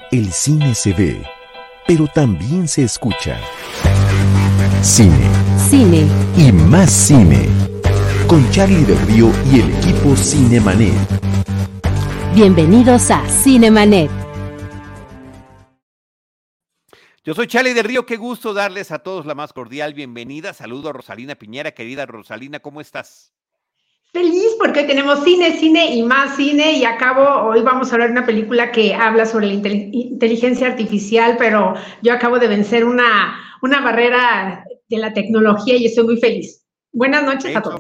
El cine se ve, pero también se escucha. Cine. Cine. Y más cine. Con Charlie del Río y el equipo Cinemanet. Bienvenidos a Cinemanet. Yo soy Charlie del Río, qué gusto darles a todos la más cordial bienvenida. Saludo a Rosalina Piñera, querida Rosalina, ¿cómo estás? Feliz porque hoy tenemos cine y más cine y hoy vamos a hablar de una película que habla sobre la inteligencia artificial, pero yo acabo de vencer una barrera de la tecnología y estoy muy feliz. Buenas noches a todos.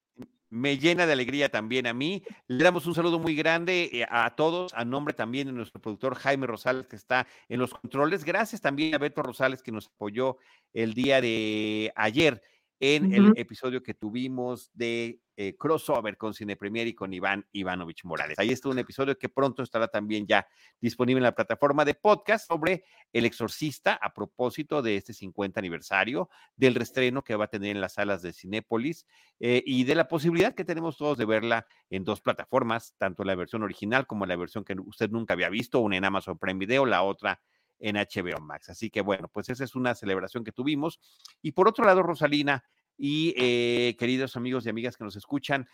Me llena de alegría también a mí. Le damos un saludo muy grande a todos, a nombre también de nuestro productor Jaime Rosales, que está en los controles. Gracias también a Beto Rosales, que nos apoyó el día de ayer en el episodio que tuvimos de crossover con Cine Premier y con Iván Ivanovich Morales. Ahí está un episodio que pronto estará también ya disponible en la plataforma de podcast sobre El Exorcista, a propósito de este 50 aniversario, del reestreno que va a tener en las salas de Cinépolis y de la posibilidad que tenemos todos de verla en dos plataformas, tanto la versión original como la versión que usted nunca había visto, una en Amazon Prime Video, la otra en HBO Max. Así que bueno, pues esa es una celebración que tuvimos. Y por otro lado, Rosalina y queridos amigos y amigas que nos escuchan,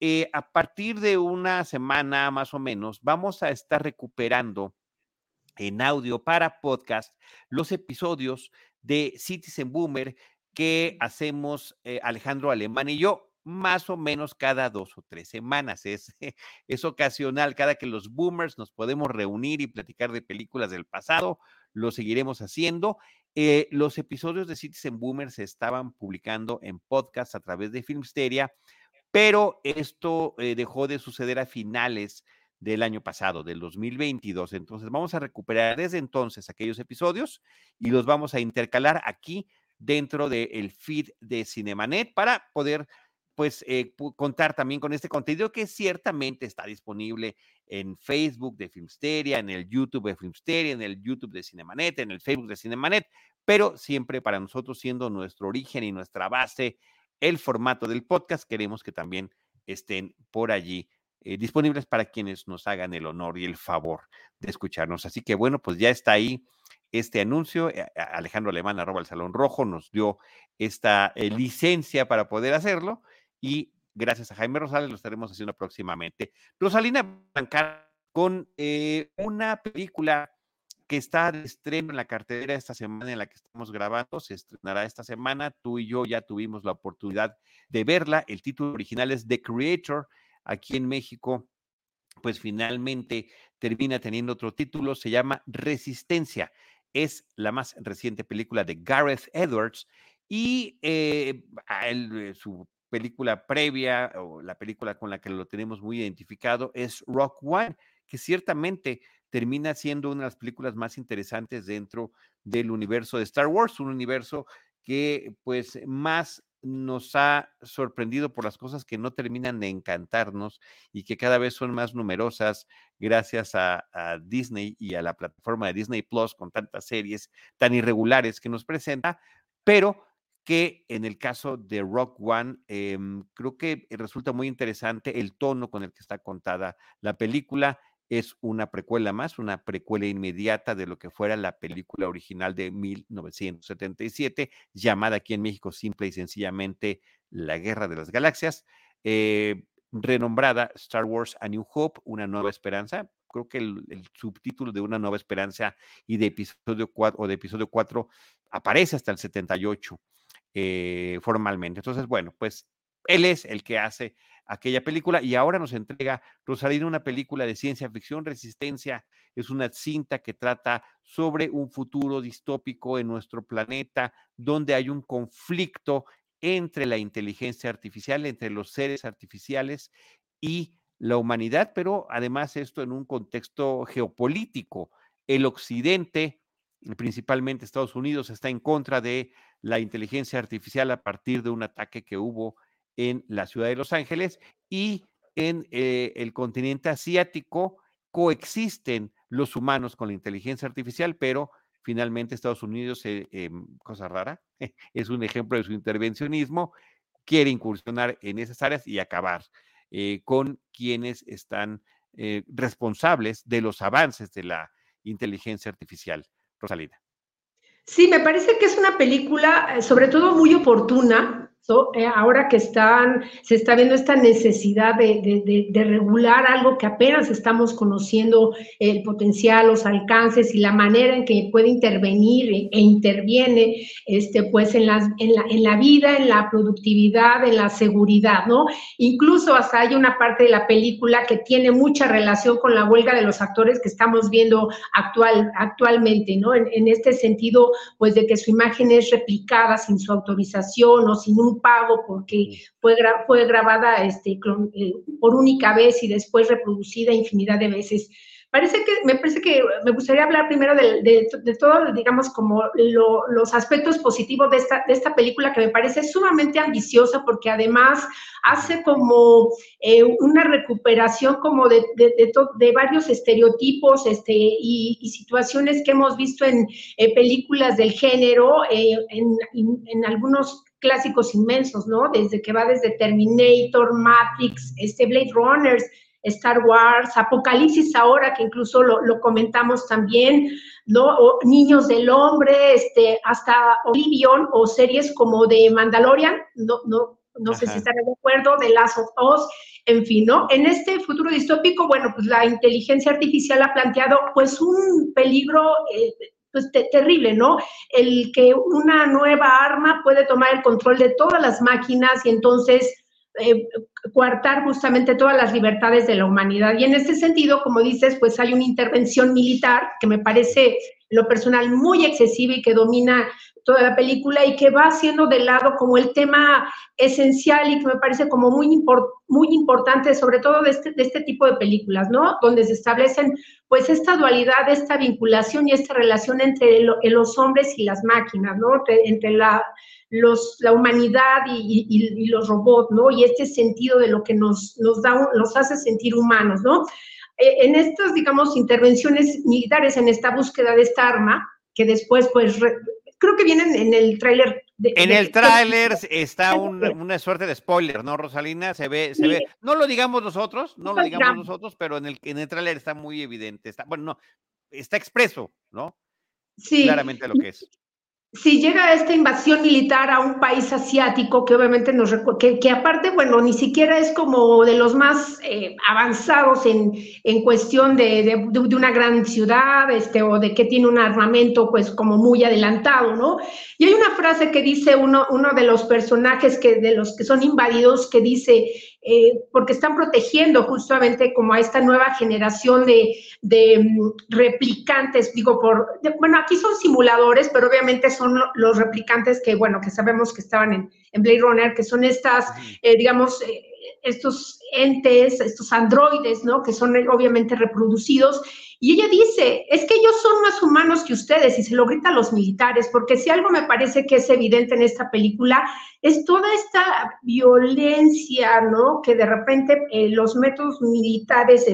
a partir de una semana más o menos, vamos a estar recuperando en audio para podcast los episodios de Citizen Boomer que hacemos Alejandro Alemán y yo, más o menos cada 2 o 3 semanas. Es ocasional, cada que los boomers nos podemos reunir y platicar de películas del pasado, lo seguiremos haciendo. Los episodios de Citizen Boomer se estaban publicando en podcast a través de Filmsteria, pero esto dejó de suceder a finales del año pasado, del 2022. Entonces vamos a recuperar desde entonces aquellos episodios y los vamos a intercalar aquí dentro del feed de Cinemanet para poder pues contar también con este contenido que ciertamente está disponible en Facebook de Filmsteria, en el YouTube de Filmsteria, en el YouTube de Cinemanet, en el Facebook de Cinemanet, pero siempre para nosotros siendo nuestro origen y nuestra base el formato del podcast, queremos que también estén por allí disponibles para quienes nos hagan el honor y el favor de escucharnos. Así que bueno, pues ya está ahí este anuncio. Alejandro Alemán, @el Salón Rojo, nos dio esta licencia para poder hacerlo y gracias a Jaime Rosales lo estaremos haciendo próximamente. Rosalina, con una película que está de estreno en la cartelera esta semana en la que estamos grabando, se estrenará esta semana, tú y yo ya tuvimos la oportunidad de verla, el título original es The Creator, aquí en México, pues finalmente termina teniendo otro título, se llama Resistencia, es la más reciente película de Gareth Edwards y su película previa o la película con la que lo tenemos muy identificado es Rock One, que ciertamente termina siendo una de las películas más interesantes dentro del universo de Star Wars, un universo que pues más nos ha sorprendido por las cosas que no terminan de encantarnos y que cada vez son más numerosas gracias a Disney y a la plataforma de Disney Plus con tantas series tan irregulares que nos presenta, pero que en el caso de Rock One, creo que resulta muy interesante el tono con el que está contada la película. Es una precuela más, una precuela inmediata de lo que fuera la película original de 1977, llamada aquí en México simple y sencillamente La Guerra de las Galaxias, renombrada Star Wars A New Hope, Una Nueva Esperanza. Creo que el subtítulo de Una Nueva Esperanza y de episodio 4 o de episodio 4 aparece hasta el 78 formalmente. Entonces, bueno, pues él es el que hace aquella película y ahora nos entrega Rosalina una película de ciencia ficción. Resistencia es una cinta que trata sobre un futuro distópico en nuestro planeta donde hay un conflicto entre la inteligencia artificial, entre los seres artificiales y la humanidad, pero además esto en un contexto geopolítico. El occidente, principalmente Estados Unidos, está en contra de la inteligencia artificial a partir de un ataque que hubo en la ciudad de Los Ángeles y en el continente asiático coexisten los humanos con la inteligencia artificial, pero finalmente Estados Unidos, cosa rara, es un ejemplo de su intervencionismo, quiere incursionar en esas áreas y acabar con quienes están responsables de los avances de la inteligencia artificial. Rosalina. Sí, me parece que es una película, sobre todo muy oportuna, ¿no? Ahora que se está viendo esta necesidad de regular algo que apenas estamos conociendo, el potencial, los alcances y la manera en que puede intervenir interviene, pues en la vida, en la productividad, en la seguridad, ¿no? Incluso hasta hay una parte de la película que tiene mucha relación con la huelga de los actores que estamos viendo actualmente, ¿no? En este sentido, pues de que su imagen es replicada sin su autorización o sin un pago porque fue grabada por única vez y después reproducida infinidad de veces. Me parece que me gustaría hablar primero de todo, digamos, como los aspectos positivos de esta película, que me parece sumamente ambiciosa, porque además hace como una recuperación como de varios estereotipos y situaciones que hemos visto en películas del género, en algunos clásicos inmensos, ¿no? Desde Terminator, Matrix, Blade Runners, Star Wars, Apocalipsis ahora, que incluso lo comentamos también, ¿no? O Niños del Hombre, hasta Oblivion, o series como de Mandalorian, no sé si están de acuerdo, de Last of Us, en fin, ¿no? En este futuro distópico, bueno, pues la inteligencia artificial ha planteado pues un peligro pues terrible, ¿no? El que una nueva arma puede tomar el control de todas las máquinas y entonces coartar justamente todas las libertades de la humanidad. Y en este sentido, como dices, pues hay una intervención militar que me parece, en lo personal, muy excesiva y que domina toda la película y que va haciendo de lado como el tema esencial y que me parece como muy importante, sobre todo de este tipo de películas, ¿no? Donde se establecen pues esta dualidad, esta vinculación y esta relación entre los hombres y las máquinas, ¿no? Entre la humanidad y los robots, ¿no? Y este sentido de lo que nos hace sentir humanos, ¿no? En estas, digamos, intervenciones militares, en esta búsqueda de esta arma, que después, pues, creo que vienen en el tráiler. En el tráiler está una suerte de spoiler, ¿no, Rosalina? Se ve, no lo digamos nosotros, pero en el tráiler está muy evidente, bueno, no, está expreso, ¿no? Sí. Claramente lo que es. Si llega esta invasión militar a un país asiático, que obviamente que aparte, bueno, ni siquiera es como de los más avanzados en cuestión de una gran ciudad, o de que tiene un armamento, pues, como muy adelantado, ¿no? Y hay una frase que dice uno de los personajes de los que son invadidos, que dice, porque están protegiendo justamente como a esta nueva generación de replicantes, bueno, aquí son simuladores, pero obviamente son los replicantes que, bueno, que sabemos que estaban en Blade Runner, que son estas, digamos, estos entes, estos androides, ¿no? Que son obviamente reproducidos. Y ella dice, es que ellos son más humanos que ustedes, y se lo grita a los militares, porque si algo me parece que es evidente en esta película, es toda esta violencia, ¿no? Que de repente los métodos militares,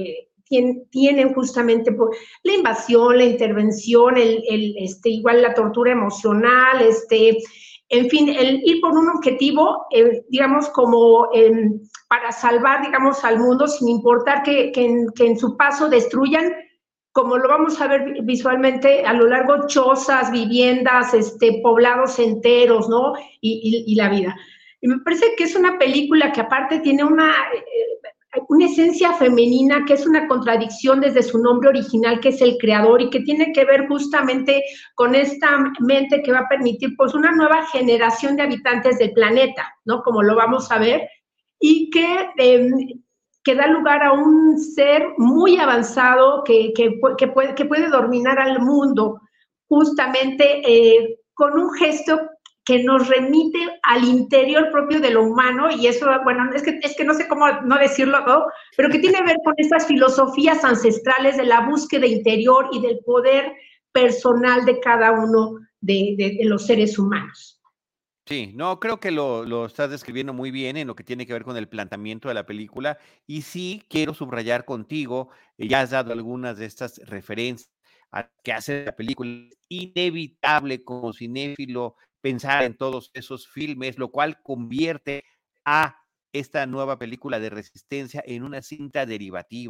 tienen justamente por la invasión, la intervención, igual la tortura emocional, en fin, el ir por un objetivo, digamos, como para salvar, digamos, al mundo, sin importar que en su paso destruyan, como lo vamos a ver visualmente a lo largo, chozas, viviendas, poblados enteros, ¿no? Y la vida. Y me parece que es una película que aparte tiene una esencia femenina, que es una contradicción desde su nombre original, que es el creador, y que tiene que ver justamente con esta mente que va a permitir pues una nueva generación de habitantes del planeta, ¿no? Como lo vamos a ver, y que da lugar a un ser muy avanzado que puede dominar al mundo, justamente con un gesto que nos remite al interior propio de lo humano, y eso, bueno, es que no sé cómo no decirlo, ¿no? Pero que tiene que ver con estas filosofías ancestrales de la búsqueda interior y del poder personal de cada uno de los seres humanos. Sí, no, creo que lo estás describiendo muy bien en lo que tiene que ver con el planteamiento de la película, y sí quiero subrayar contigo, ya has dado algunas de estas referencias a que hace la película. Es inevitable como cinéfilo pensar en todos esos filmes, lo cual convierte a esta nueva película de Resistencia en una cinta derivativa.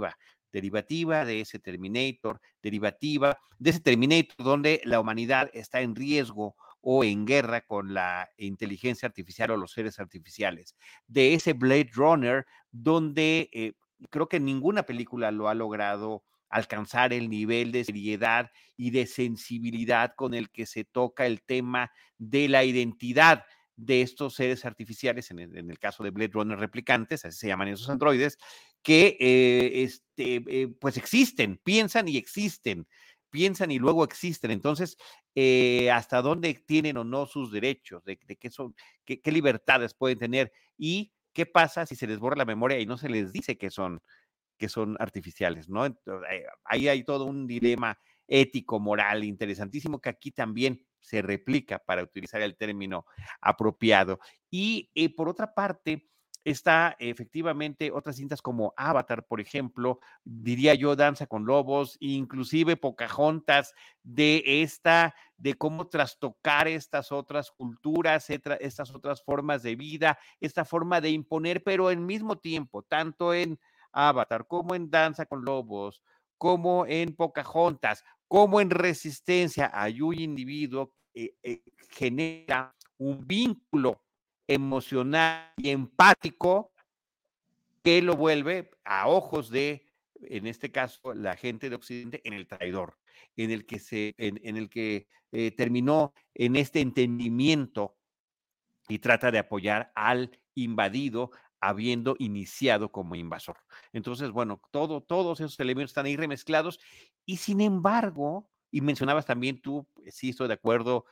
derivativa de ese Terminator, derivativa de ese Terminator donde la humanidad está en riesgo o en guerra con la inteligencia artificial o los seres artificiales, de ese Blade Runner donde creo que ninguna película lo ha logrado alcanzar el nivel de seriedad y de sensibilidad con el que se toca el tema de la identidad de estos seres artificiales, en el caso de Blade Runner replicantes, así se llaman esos androides, que pues existen, piensan y luego existen. Entonces, hasta dónde tienen o no sus derechos, de qué son, qué libertades pueden tener y qué pasa si se les borra la memoria y no se les dice que son artificiales, ¿no? Entonces, ahí hay todo un dilema ético, moral, interesantísimo, que aquí también se replica para utilizar el término apropiado. Y por otra parte, está efectivamente otras cintas como Avatar, por ejemplo, diría yo, Danza con Lobos, inclusive Pocahontas, de cómo trastocar estas otras culturas, estas otras formas de vida, esta forma de imponer, pero al mismo tiempo, tanto en Avatar, como en Danza con Lobos, como en Pocahontas, como en Resistencia, hay un individuo genera un vínculo emocional y empático que lo vuelve a ojos de, en este caso, la gente de Occidente, en el traidor, en el que terminó en este entendimiento y trata de apoyar al invadido habiendo iniciado como invasor. Entonces, bueno, todos esos elementos están ahí remezclados y sin embargo, y mencionabas también tú, sí estoy de acuerdo,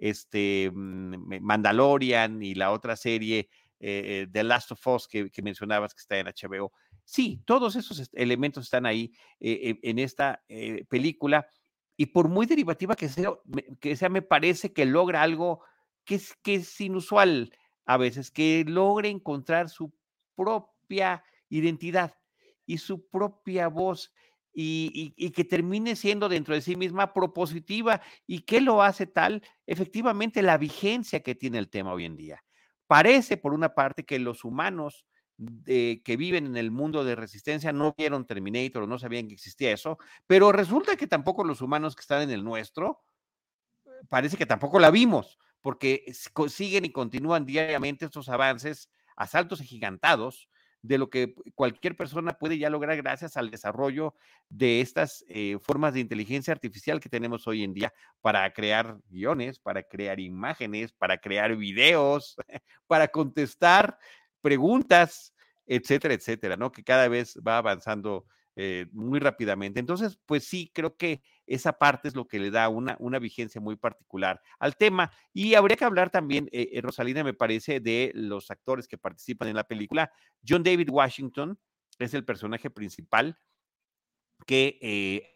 Mandalorian y la otra serie, The Last of Us que mencionabas que está en HBO. Sí, todos esos elementos están ahí en esta película y por muy derivativa que sea, me parece que logra algo que es inusual a veces, que logre encontrar su propia identidad y su propia voz y que termine siendo dentro de sí misma propositiva. ¿Y qué lo hace tal? Efectivamente, la vigencia que tiene el tema hoy en día. Parece, por una parte, que los humanos que viven en el mundo de Resistencia no vieron Terminator o no sabían que existía eso, pero resulta que tampoco los humanos que están en el nuestro, parece que tampoco la vimos, porque siguen y continúan diariamente estos avances a saltos agigantados de lo que cualquier persona puede ya lograr gracias al desarrollo de estas formas de inteligencia artificial que tenemos hoy en día para crear guiones, para crear imágenes, para crear videos, para contestar preguntas, etcétera, etcétera, ¿no? Que cada vez va avanzando muy rápidamente. Entonces, pues sí, creo que esa parte es lo que le da una vigencia muy particular al tema. Y habría que hablar también, Rosalina, me parece, de los actores que participan en la película. John David Washington es el personaje principal que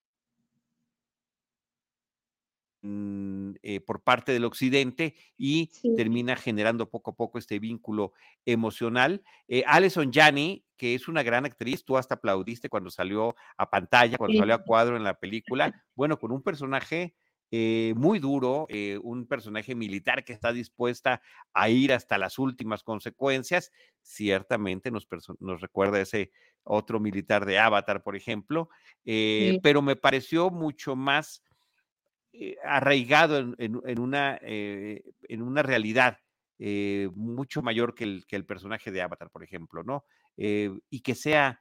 por parte del occidente y Sí. termina generando poco a poco este vínculo emocional. Allison Janney, que es una gran actriz, tú hasta aplaudiste cuando salió a pantalla, cuando salió a cuadro en la película, bueno, con un personaje muy duro, un personaje militar que está dispuesta a ir hasta las últimas consecuencias, ciertamente nos recuerda ese otro militar de Avatar, por ejemplo, pero me pareció mucho más arraigado en una realidad mucho mayor que el personaje de Avatar, por ejemplo, ¿no? Y que sea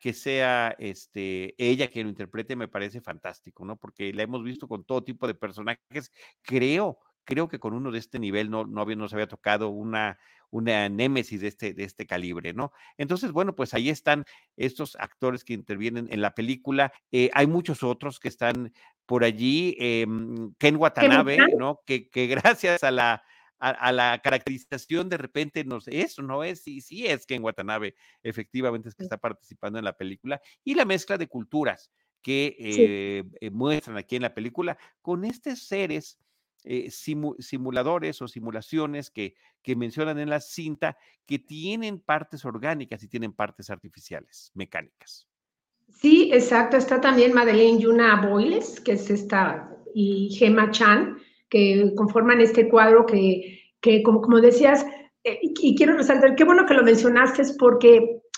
ella quien lo interprete me parece fantástico, ¿no? Porque la hemos visto con todo tipo de personajes. Creo que con uno de este nivel no se había tocado una némesis de este calibre, ¿no? Entonces, bueno, pues ahí están estos actores que intervienen en la película. Hay muchos otros que están por allí, Ken Watanabe, ¿no? Que gracias a la caracterización de repente eso no es, sí es Ken Watanabe, efectivamente es que está participando en la película, y la mezcla de culturas que muestran aquí en la película con estos seres simuladores o simulaciones que mencionan en la cinta, que tienen partes orgánicas y tienen partes artificiales, mecánicas. Sí, exacto. Está también Madeleine Yuna Boyles, que es esta, y Gemma Chan, que conforman este cuadro que como decías, y quiero resaltar, qué bueno que lo mencionaste, es porque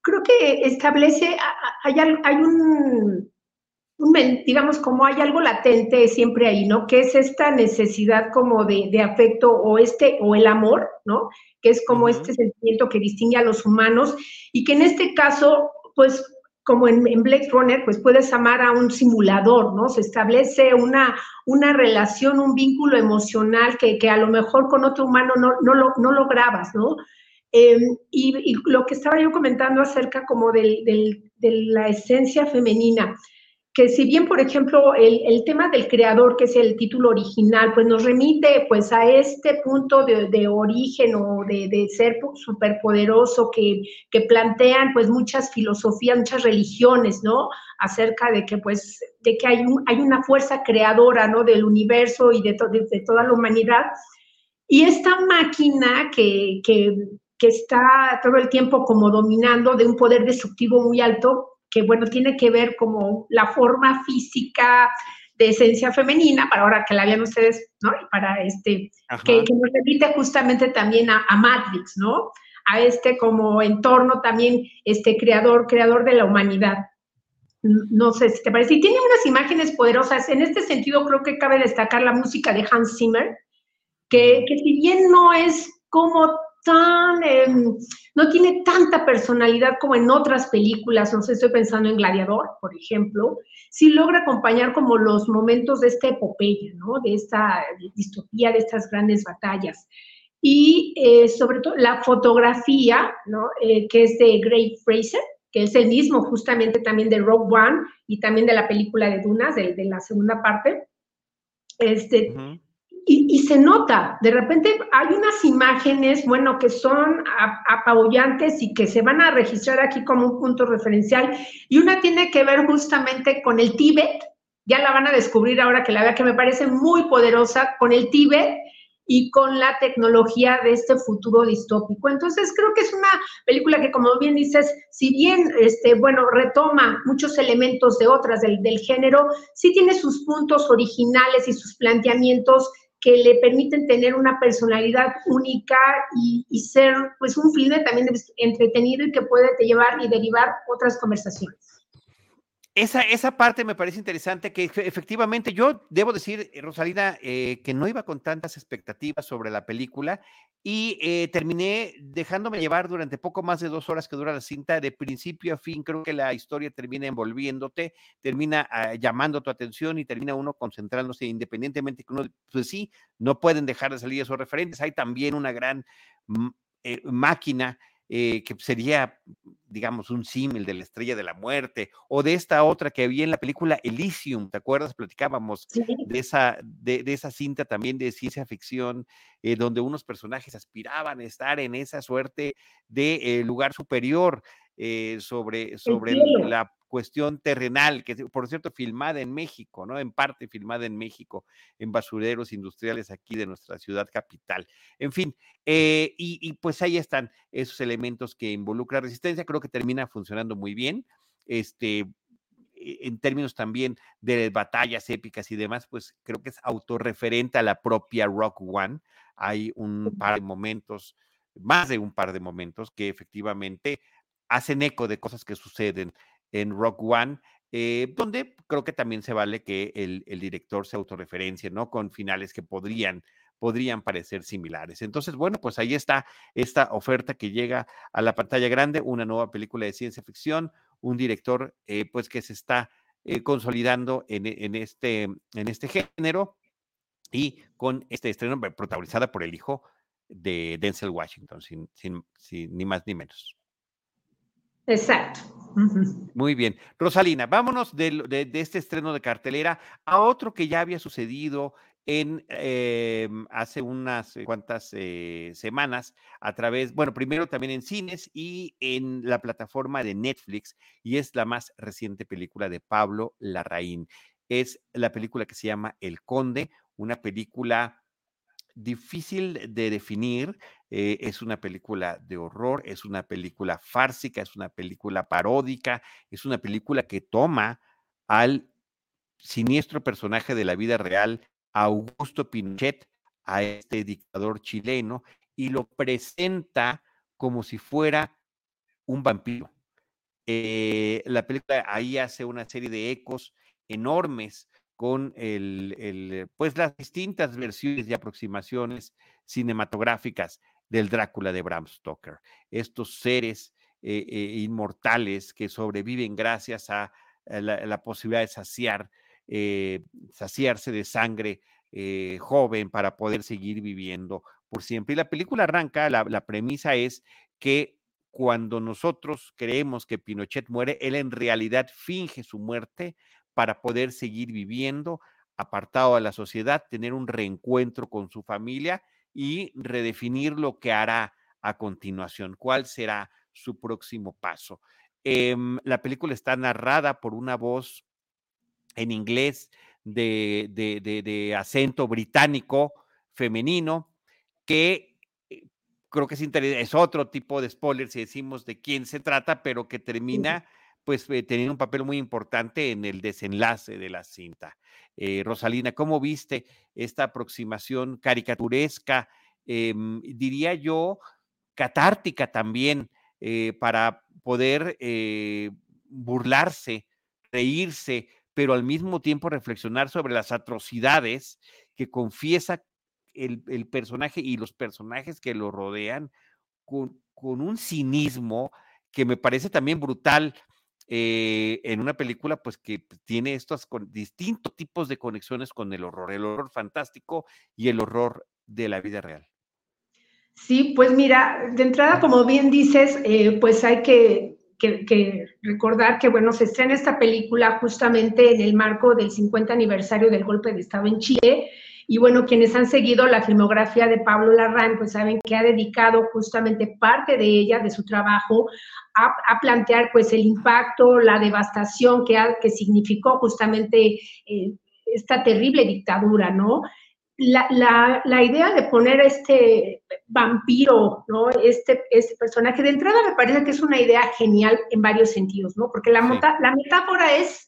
creo que establece, hay digamos, como hay algo latente siempre ahí, ¿no? Que es esta necesidad como de afecto o el amor, ¿no? Que es como este sentimiento que distingue a los humanos y que en este caso, pues, como en Blade Runner, pues puedes amar a un simulador, ¿no? Se establece una relación, un vínculo emocional que a lo mejor con otro humano no lo grabas, ¿no? Y lo que estaba yo comentando acerca como de la esencia femenina, que si bien, por ejemplo, el tema del creador, que es el título original, pues nos remite pues a este punto de origen o de ser superpoderoso que plantean pues muchas filosofías, muchas religiones, ¿no? Acerca de que pues de que hay una fuerza creadora, ¿no? Del universo y de toda la humanidad. Y esta máquina que está todo el tiempo como dominando de un poder destructivo muy alto, que bueno, tiene que ver como la forma física de esencia femenina, para ahora que la vean ustedes, ¿no? Y para que nos remite justamente también a Matrix, ¿no? A como entorno también, creador de la humanidad. No sé si te parece. Y tiene unas imágenes poderosas. En este sentido, creo que cabe destacar la música de Hans Zimmer, que si bien no es como tan, no tiene tanta personalidad como en otras películas, no sé, estoy pensando en Gladiador, por ejemplo, sí logra acompañar como los momentos de esta epopeya, ¿no? De esta distopía, de estas grandes batallas. Y sobre todo la fotografía, ¿no? Que es de Greig Fraser, que es el mismo justamente también de Rogue One y también de la película de Dunas, de la segunda parte. Y se nota, de repente hay unas imágenes, bueno, que son apabullantes y que se van a registrar aquí como un punto referencial, y una tiene que ver justamente con el Tíbet, ya la van a descubrir ahora que la vea, que me parece muy poderosa, con el Tíbet y con la tecnología de este futuro distópico. Entonces creo que es una película que, como bien dices, si bien, bueno, retoma muchos elementos de otras del género, sí tiene sus puntos originales y sus planteamientos que le permiten tener una personalidad única y ser pues un filme también entretenido y que puede llevar y derivar otras conversaciones. Esa parte me parece interesante, que efectivamente yo debo decir, Rosalina, que no iba con tantas expectativas sobre la película y terminé dejándome llevar durante poco más de 2 horas que dura la cinta, de principio a fin. Creo que la historia termina envolviéndote, termina llamando tu atención y termina uno concentrándose, independientemente que uno, pues sí, no pueden dejar de salir esos referentes. Hay también una gran máquina que sería, digamos, un símil de la Estrella de la Muerte, o de esta otra que había en la película Elysium, ¿te acuerdas? Platicábamos sí. de esa cinta también de ciencia ficción, donde unos personajes aspiraban a estar en esa suerte de lugar superior sobre la cuestión terrenal, que por cierto filmada en México, ¿no? En parte filmada en México, en basureros industriales aquí de nuestra ciudad capital. En fin, y pues ahí están esos elementos que involucra Resistencia. Creo que termina funcionando muy bien. En términos también de batallas épicas y demás, pues creo que es autorreferente a la propia Rogue One. Hay un par de momentos, más de un par de momentos, que efectivamente hacen eco de cosas que suceden en Rogue One, donde creo que también se vale que el director se autorreferencie, ¿no? Con finales que podrían parecer similares. Entonces, bueno, pues ahí está esta oferta que llega a la pantalla grande, una nueva película de ciencia ficción, un director pues que se está consolidando en este género, y con este estreno protagonizada por el hijo de Denzel Washington, sin ni más ni menos. Exacto. Muy bien. Rosalina, vámonos de este estreno de cartelera a otro que ya había sucedido hace unas cuantas semanas a través, bueno, primero también en cines y en la plataforma de Netflix, y es la más reciente película de Pablo Larraín. Es la película que se llama El Conde, una película difícil de definir. Es una película de horror, es una película fársica, es una película paródica, es una película que toma al siniestro personaje de la vida real, Augusto Pinochet, a este dictador chileno, y lo presenta como si fuera un vampiro. La película ahí hace una serie de ecos enormes con pues las distintas versiones y aproximaciones cinematográficas del Drácula de Bram Stoker. Estos seres inmortales que sobreviven gracias a la posibilidad de saciarse de sangre joven para poder seguir viviendo por siempre. Y la película arranca, la premisa es que cuando nosotros creemos que Pinochet muere, él en realidad finge su muerte para poder seguir viviendo, apartado de la sociedad, tener un reencuentro con su familia y redefinir lo que hará a continuación, cuál será su próximo paso. La película está narrada por una voz en inglés de acento británico femenino, que creo que es otro tipo de spoiler si decimos de quién se trata, pero que termina pues teniendo un papel muy importante en el desenlace de la cinta. Rosalina, ¿cómo viste esta aproximación caricaturesca, diría yo, catártica también, para poder burlarse, reírse, pero al mismo tiempo reflexionar sobre las atrocidades que confiesa el personaje y los personajes que lo rodean con un cinismo que me parece también brutal en una película pues que tiene estos distintos tipos de conexiones con el horror fantástico y el horror de la vida real. Sí, pues mira, de entrada, como bien dices, pues hay que recordar que, bueno, se estrena esta película justamente en el marco del 50 aniversario del golpe de Estado en Chile, y bueno, quienes han seguido la filmografía de Pablo Larraín, pues saben que ha dedicado justamente parte de ella, de su trabajo, a plantear pues el impacto, la devastación que significó justamente esta terrible dictadura, ¿no? La idea de poner este vampiro, ¿no? Este personaje, de entrada me parece que es una idea genial en varios sentidos, ¿no? Porque la metáfora es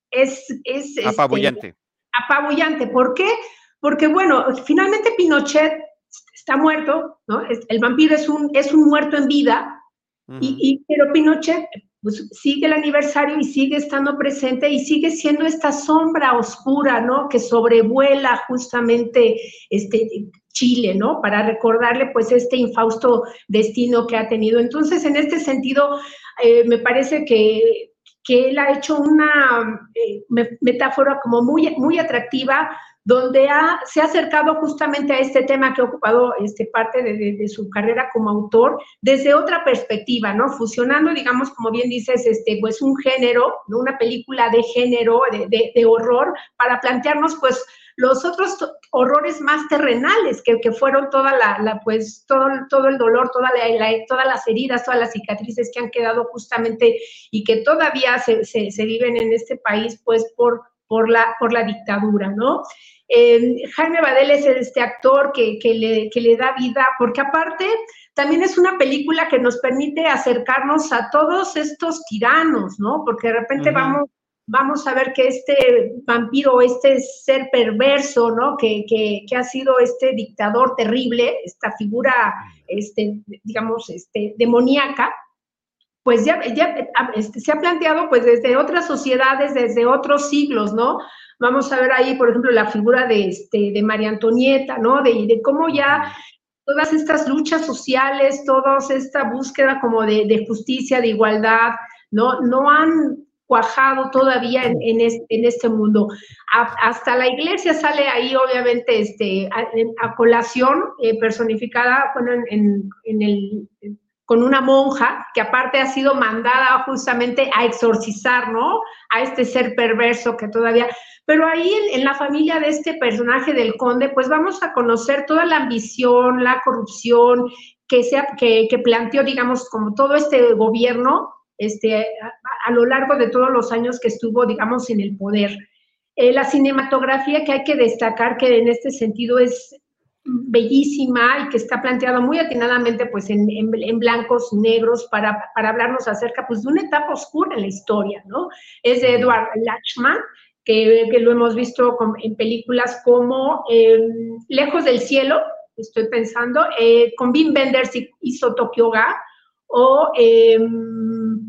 apabullante. Apabullante. ¿Por qué? Porque, bueno, finalmente Pinochet está muerto, ¿no? El vampiro es un muerto en vida, pero Pinochet pues sigue el aniversario y sigue estando presente y sigue siendo esta sombra oscura, ¿no? Que sobrevuela justamente Chile, ¿no? Para recordarle pues este infausto destino que ha tenido. Entonces, en este sentido, me parece que él ha hecho una metáfora como muy, muy atractiva, donde se ha acercado justamente a este tema que ha ocupado parte de su carrera como autor, desde otra perspectiva, ¿no? Fusionando, digamos, como bien dices, pues un género, ¿no? Una película de género, de horror, para plantearnos, pues, los otros horrores más terrenales, que fueron pues, todo el dolor, todas las heridas, todas las cicatrices que han quedado justamente y que todavía se viven en este país, pues, por la dictadura, ¿no? Jaime Badel es este actor que le da vida, porque aparte también es una película que nos permite acercarnos a todos estos tiranos, ¿no? Porque de repente vamos a ver que este vampiro, este ser perverso, ¿no? Que ha sido este dictador terrible, esta figura, digamos, demoníaca, pues ya se ha planteado pues desde otras sociedades, desde otros siglos, ¿no? Vamos a ver ahí, por ejemplo, la figura de María Antonieta, ¿no? De cómo ya todas estas luchas sociales, toda esta búsqueda como de justicia, de igualdad, no han cuajado todavía en este mundo. Hasta la iglesia sale ahí, obviamente, a colación, personificada, bueno, con una monja que aparte ha sido mandada justamente a exorcizar, ¿no? A este ser perverso que todavía... Pero ahí en la familia de este personaje del conde, pues vamos a conocer toda la ambición, la corrupción que planteó, digamos, como todo este gobierno a lo largo de todos los años que estuvo, digamos, en el poder. La cinematografía que hay que destacar, que en este sentido es bellísima y que está planteado muy atinadamente pues en blancos, negros, para hablarnos acerca pues de una etapa oscura en la historia, ¿no? Es de Edward Lachman, que lo hemos visto en películas como Lejos del cielo, estoy pensando, con Wim Wenders hizo Tokyo Ga, o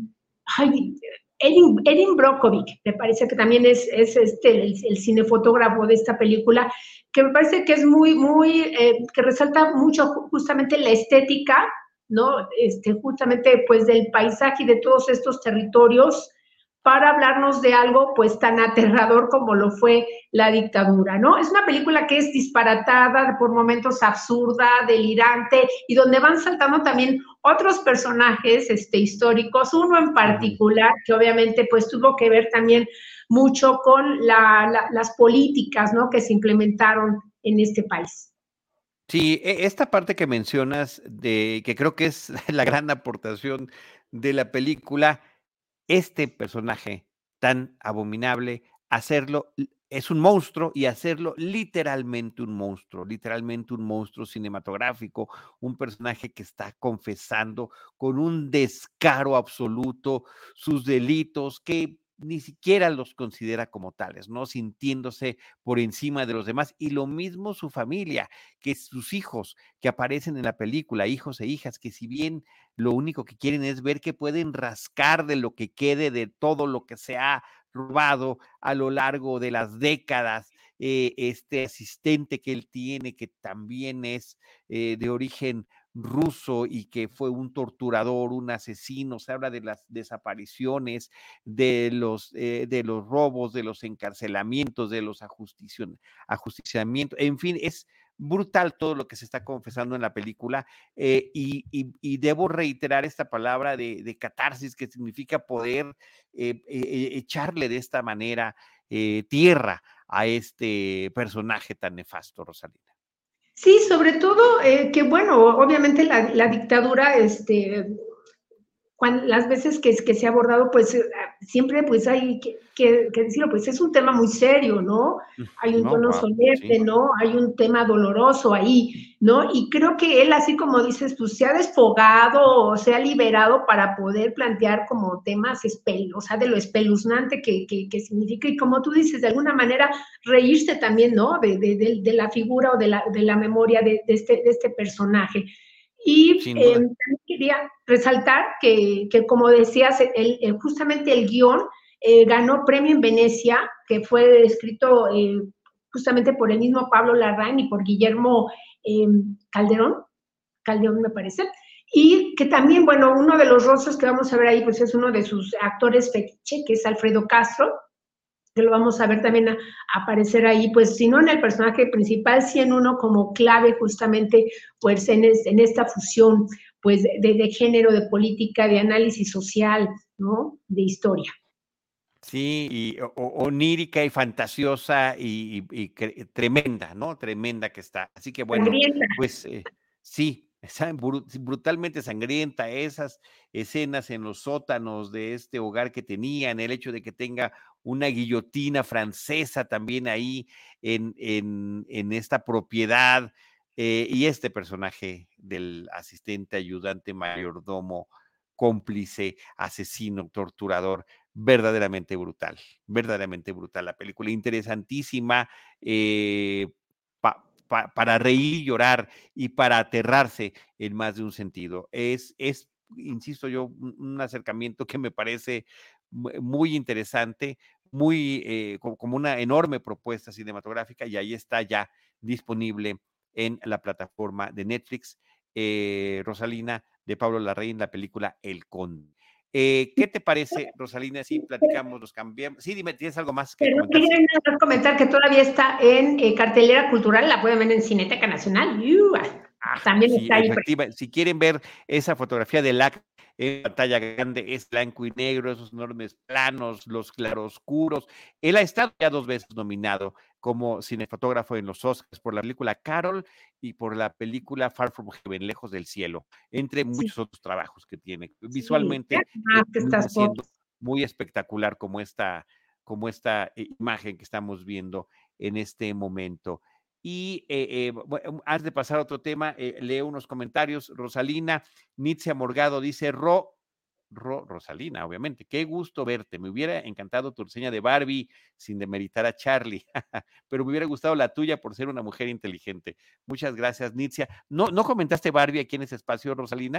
ay, Erin Brockovich, me parece que también es el cinefotógrafo de esta película, que me parece que es que resalta mucho justamente la estética, ¿no? Justamente pues del paisaje y de todos estos territorios para hablarnos de algo pues tan aterrador como lo fue la dictadura, ¿no? Es una película que es disparatada, por momentos absurda, delirante, y donde van saltando también otros personajes históricos, uno en particular que obviamente pues tuvo que ver también mucho con las políticas, ¿no? Que se implementaron en este país. Sí, esta parte que mencionas de que creo que es la gran aportación de la película, este personaje tan abominable, hacerlo, es un monstruo y hacerlo literalmente un monstruo cinematográfico, un personaje que está confesando con un descaro absoluto sus delitos, que ni siquiera los considera como tales, ¿no? Sintiéndose por encima de los demás. Y lo mismo su familia, que sus hijos que aparecen en la película, hijos e hijas, que si bien lo único que quieren es ver que pueden rascar de lo que quede de todo lo que se ha robado a lo largo de las décadas. Este asistente que él tiene, que también es de origen ruso y que fue un torturador, un asesino, se habla de las desapariciones, de los robos, de los encarcelamientos, de los ajusticiamientos, en fin, es brutal todo lo que se está confesando en la película, y debo reiterar esta palabra de catarsis, que significa poder echarle de esta manera tierra a este personaje tan nefasto, Rosalina. Sí, sobre todo que, bueno, obviamente la dictadura, las veces que se ha abordado, pues siempre pues hay que decirlo, pues es un tema muy serio, ¿no? Hay un No, tono wow, solemne, sí. ¿no? Hay un tema doloroso ahí, ¿no? Y creo que él, así como dices, pues se ha desfogado o se ha liberado para poder plantear como temas, o sea, de lo espeluznante que significa, y como tú dices, de alguna manera reírse también, ¿no? De la figura o de la memoria de este personaje. Y Sin duda. también quería resaltar que como decías, justamente el guión ganó premio en Venecia, que fue escrito justamente por el mismo Pablo Larraín y por Guillermo eh, Calderón, Calderón me parece, y que también, bueno, uno de los rostros que vamos a ver ahí, pues es uno de sus actores fetiche, que es Alfredo Castro, que lo vamos a ver también aparecer ahí, pues si no en el personaje principal, sí en uno como clave justamente, pues en esta fusión, pues de género, de política, de análisis social, ¿no? De historia. Sí, y onírica y fantasiosa y tremenda, ¿no? Tremenda que está. Así que bueno, Sangrienta. pues sí, brutalmente sangrienta, esas escenas en los sótanos de este hogar que tenían, el hecho de que tenga una guillotina francesa también ahí en esta propiedad, y este personaje del asistente, ayudante, mayordomo, cómplice, asesino, torturador, verdaderamente brutal la película, interesantísima, para reír y llorar y para aterrarse en más de un sentido. Insisto yo, un acercamiento que me parece muy interesante, muy como una enorme propuesta cinematográfica, y ahí está ya disponible en la plataforma de Netflix, Rosalina, de Pablo Larraín, la película El Conde. ¿Qué te parece, Rosalina? Si platicamos, los cambiamos. Sí, dime, ¿tienes algo más que Pero comentar? quería nada más comentar que todavía está en cartelera cultural, la pueden ver en Cineteca Nacional. También Sí, está ahí. efectiva. Si quieren ver esa fotografía del acto en pantalla grande, es blanco y negro, esos enormes planos, los claroscuros. Él ha estado ya 2 veces nominado como cinefotógrafo en los Oscars por la película Carol y por la película Far From Heaven, Lejos del Cielo, entre Sí, muchos otros trabajos que tiene. sí, Visualmente más que viene estas siendo fotos. muy espectacular como esta imagen que estamos viendo en este momento. Y antes de pasar a otro tema, leo unos comentarios. Rosalina Nitzia Morgado dice: Rosalina, obviamente, qué gusto verte. Me hubiera encantado tu reseña de Barbie sin demeritar a Charlie, pero me hubiera gustado la tuya por ser una mujer inteligente. Muchas gracias, Nitzia. ¿No comentaste Barbie aquí en ese espacio, Rosalina?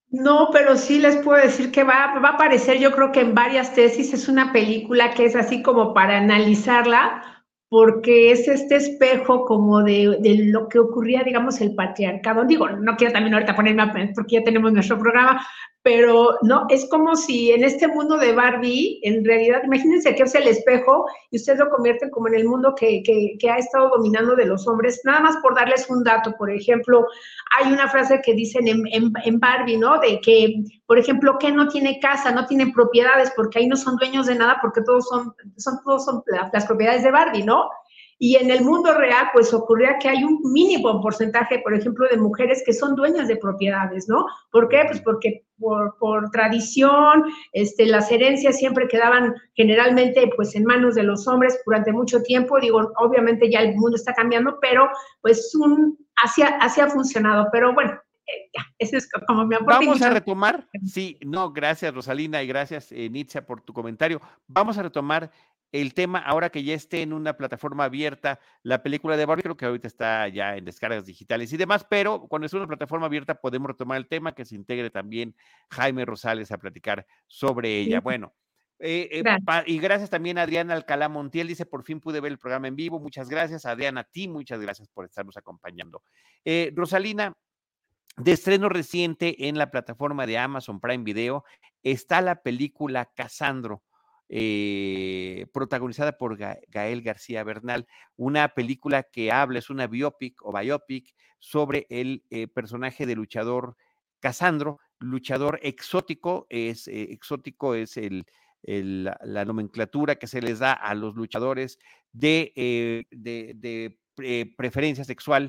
No, pero sí les puedo decir que va a aparecer, yo creo que en varias tesis. Es una película que es así como para analizarla, porque es este espejo como de lo que ocurría, digamos, el patriarcado. Digo, no quiero también ahorita ponerme porque ya tenemos nuestro programa, pero no, es como si en este mundo de Barbie, en realidad, imagínense que es el espejo y ustedes lo convierten como en el mundo que ha estado dominando de los hombres. Nada más por darles un dato, por ejemplo, hay una frase que dicen en Barbie, ¿no? De que, por ejemplo, que no tiene casa, no tienen propiedades, porque ahí no son dueños de nada, porque todos son las propiedades de Barbie, ¿no? Y en el mundo real, pues ocurría que hay un mínimo porcentaje, por ejemplo, de mujeres que son dueñas de propiedades, ¿no? ¿Por qué? Pues porque por tradición, las herencias siempre quedaban generalmente pues en manos de los hombres durante mucho tiempo. Digo, obviamente ya el mundo está cambiando, pero pues así ha funcionado. Pero bueno, ya, ese es como mi aporte. Vamos a retomar, sí, no, gracias Rosalina y gracias Nitzia por tu comentario. Vamos a retomar el tema ahora que ya esté en una plataforma abierta la película de Barbie. Creo que ahorita está ya en descargas digitales y demás, pero cuando es una plataforma abierta podemos retomar el tema, que se integre también Jaime Rosales a platicar sobre ella. Bueno, y gracias también a Adriana Alcalá Montiel, dice, por fin pude ver el programa en vivo. Muchas gracias, Adriana, a ti, muchas gracias por estarnos acompañando. Rosalina, de estreno reciente en la plataforma de Amazon Prime Video está la película Casandro, protagonizada por Gael García Bernal, una película que habla, es una biopic sobre el personaje de luchador Casandro, luchador exótico. Exótico es la nomenclatura que se les da a los luchadores de preferencia sexual.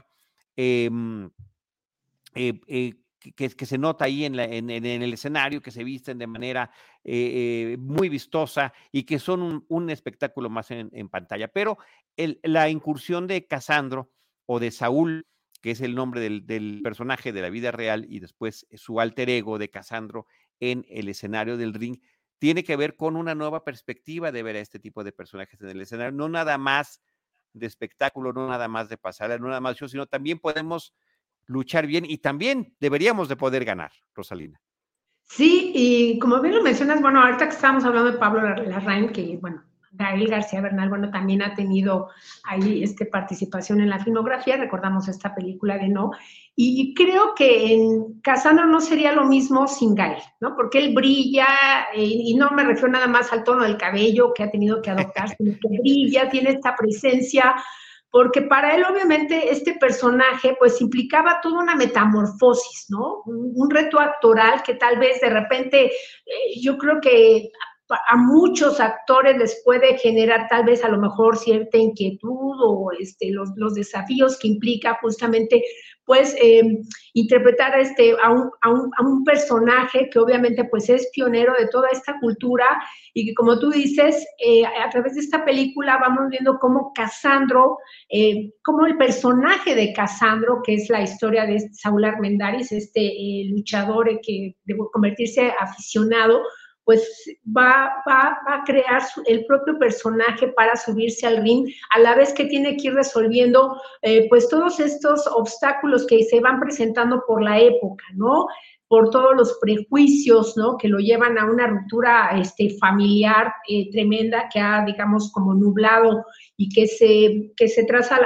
Que se nota ahí en el escenario, que se visten de manera muy vistosa y que son un espectáculo más en pantalla. Pero la incursión de Casandro o de Saúl, que es el nombre del personaje de la vida real, y después su alter ego de Casandro en el escenario del ring, tiene que ver con una nueva perspectiva de ver a este tipo de personajes en el escenario, no nada más de espectáculo, no nada más de pasarla, no nada más show, sino también podemos luchar bien y también deberíamos de poder ganar, Rosalina. Sí, y como bien lo mencionas, bueno, ahorita que estábamos hablando de Pablo Larraín, que bueno, Gael García Bernal, bueno, también ha tenido ahí participación en la filmografía. Recordamos esta película de No, y creo que en Casandro no sería lo mismo sin Gael, ¿no? Porque él brilla, y no me refiero nada más al tono del cabello que ha tenido que adoptar, sino que brilla, tiene esta presencia, porque para él obviamente este personaje pues implicaba toda una metamorfosis, ¿no? Un reto actoral que tal vez de repente yo creo que a muchos actores les puede generar tal vez a lo mejor cierta inquietud o los desafíos que implica justamente pues interpretar a un personaje que obviamente pues es pionero de toda esta cultura y que como tú dices, a través de esta película vamos viendo cómo Casandro, cómo el personaje de Casandro, que es la historia de Saúl Armendáriz, luchador que debe convertirse aficionado, pues va a crear el propio personaje para subirse al ring, a la vez que tiene que ir resolviendo pues todos estos obstáculos que se van presentando por la época, ¿no? Por todos los prejuicios, ¿no? Que lo llevan a una ruptura familiar tremenda que ha, digamos, como nublado y que se traza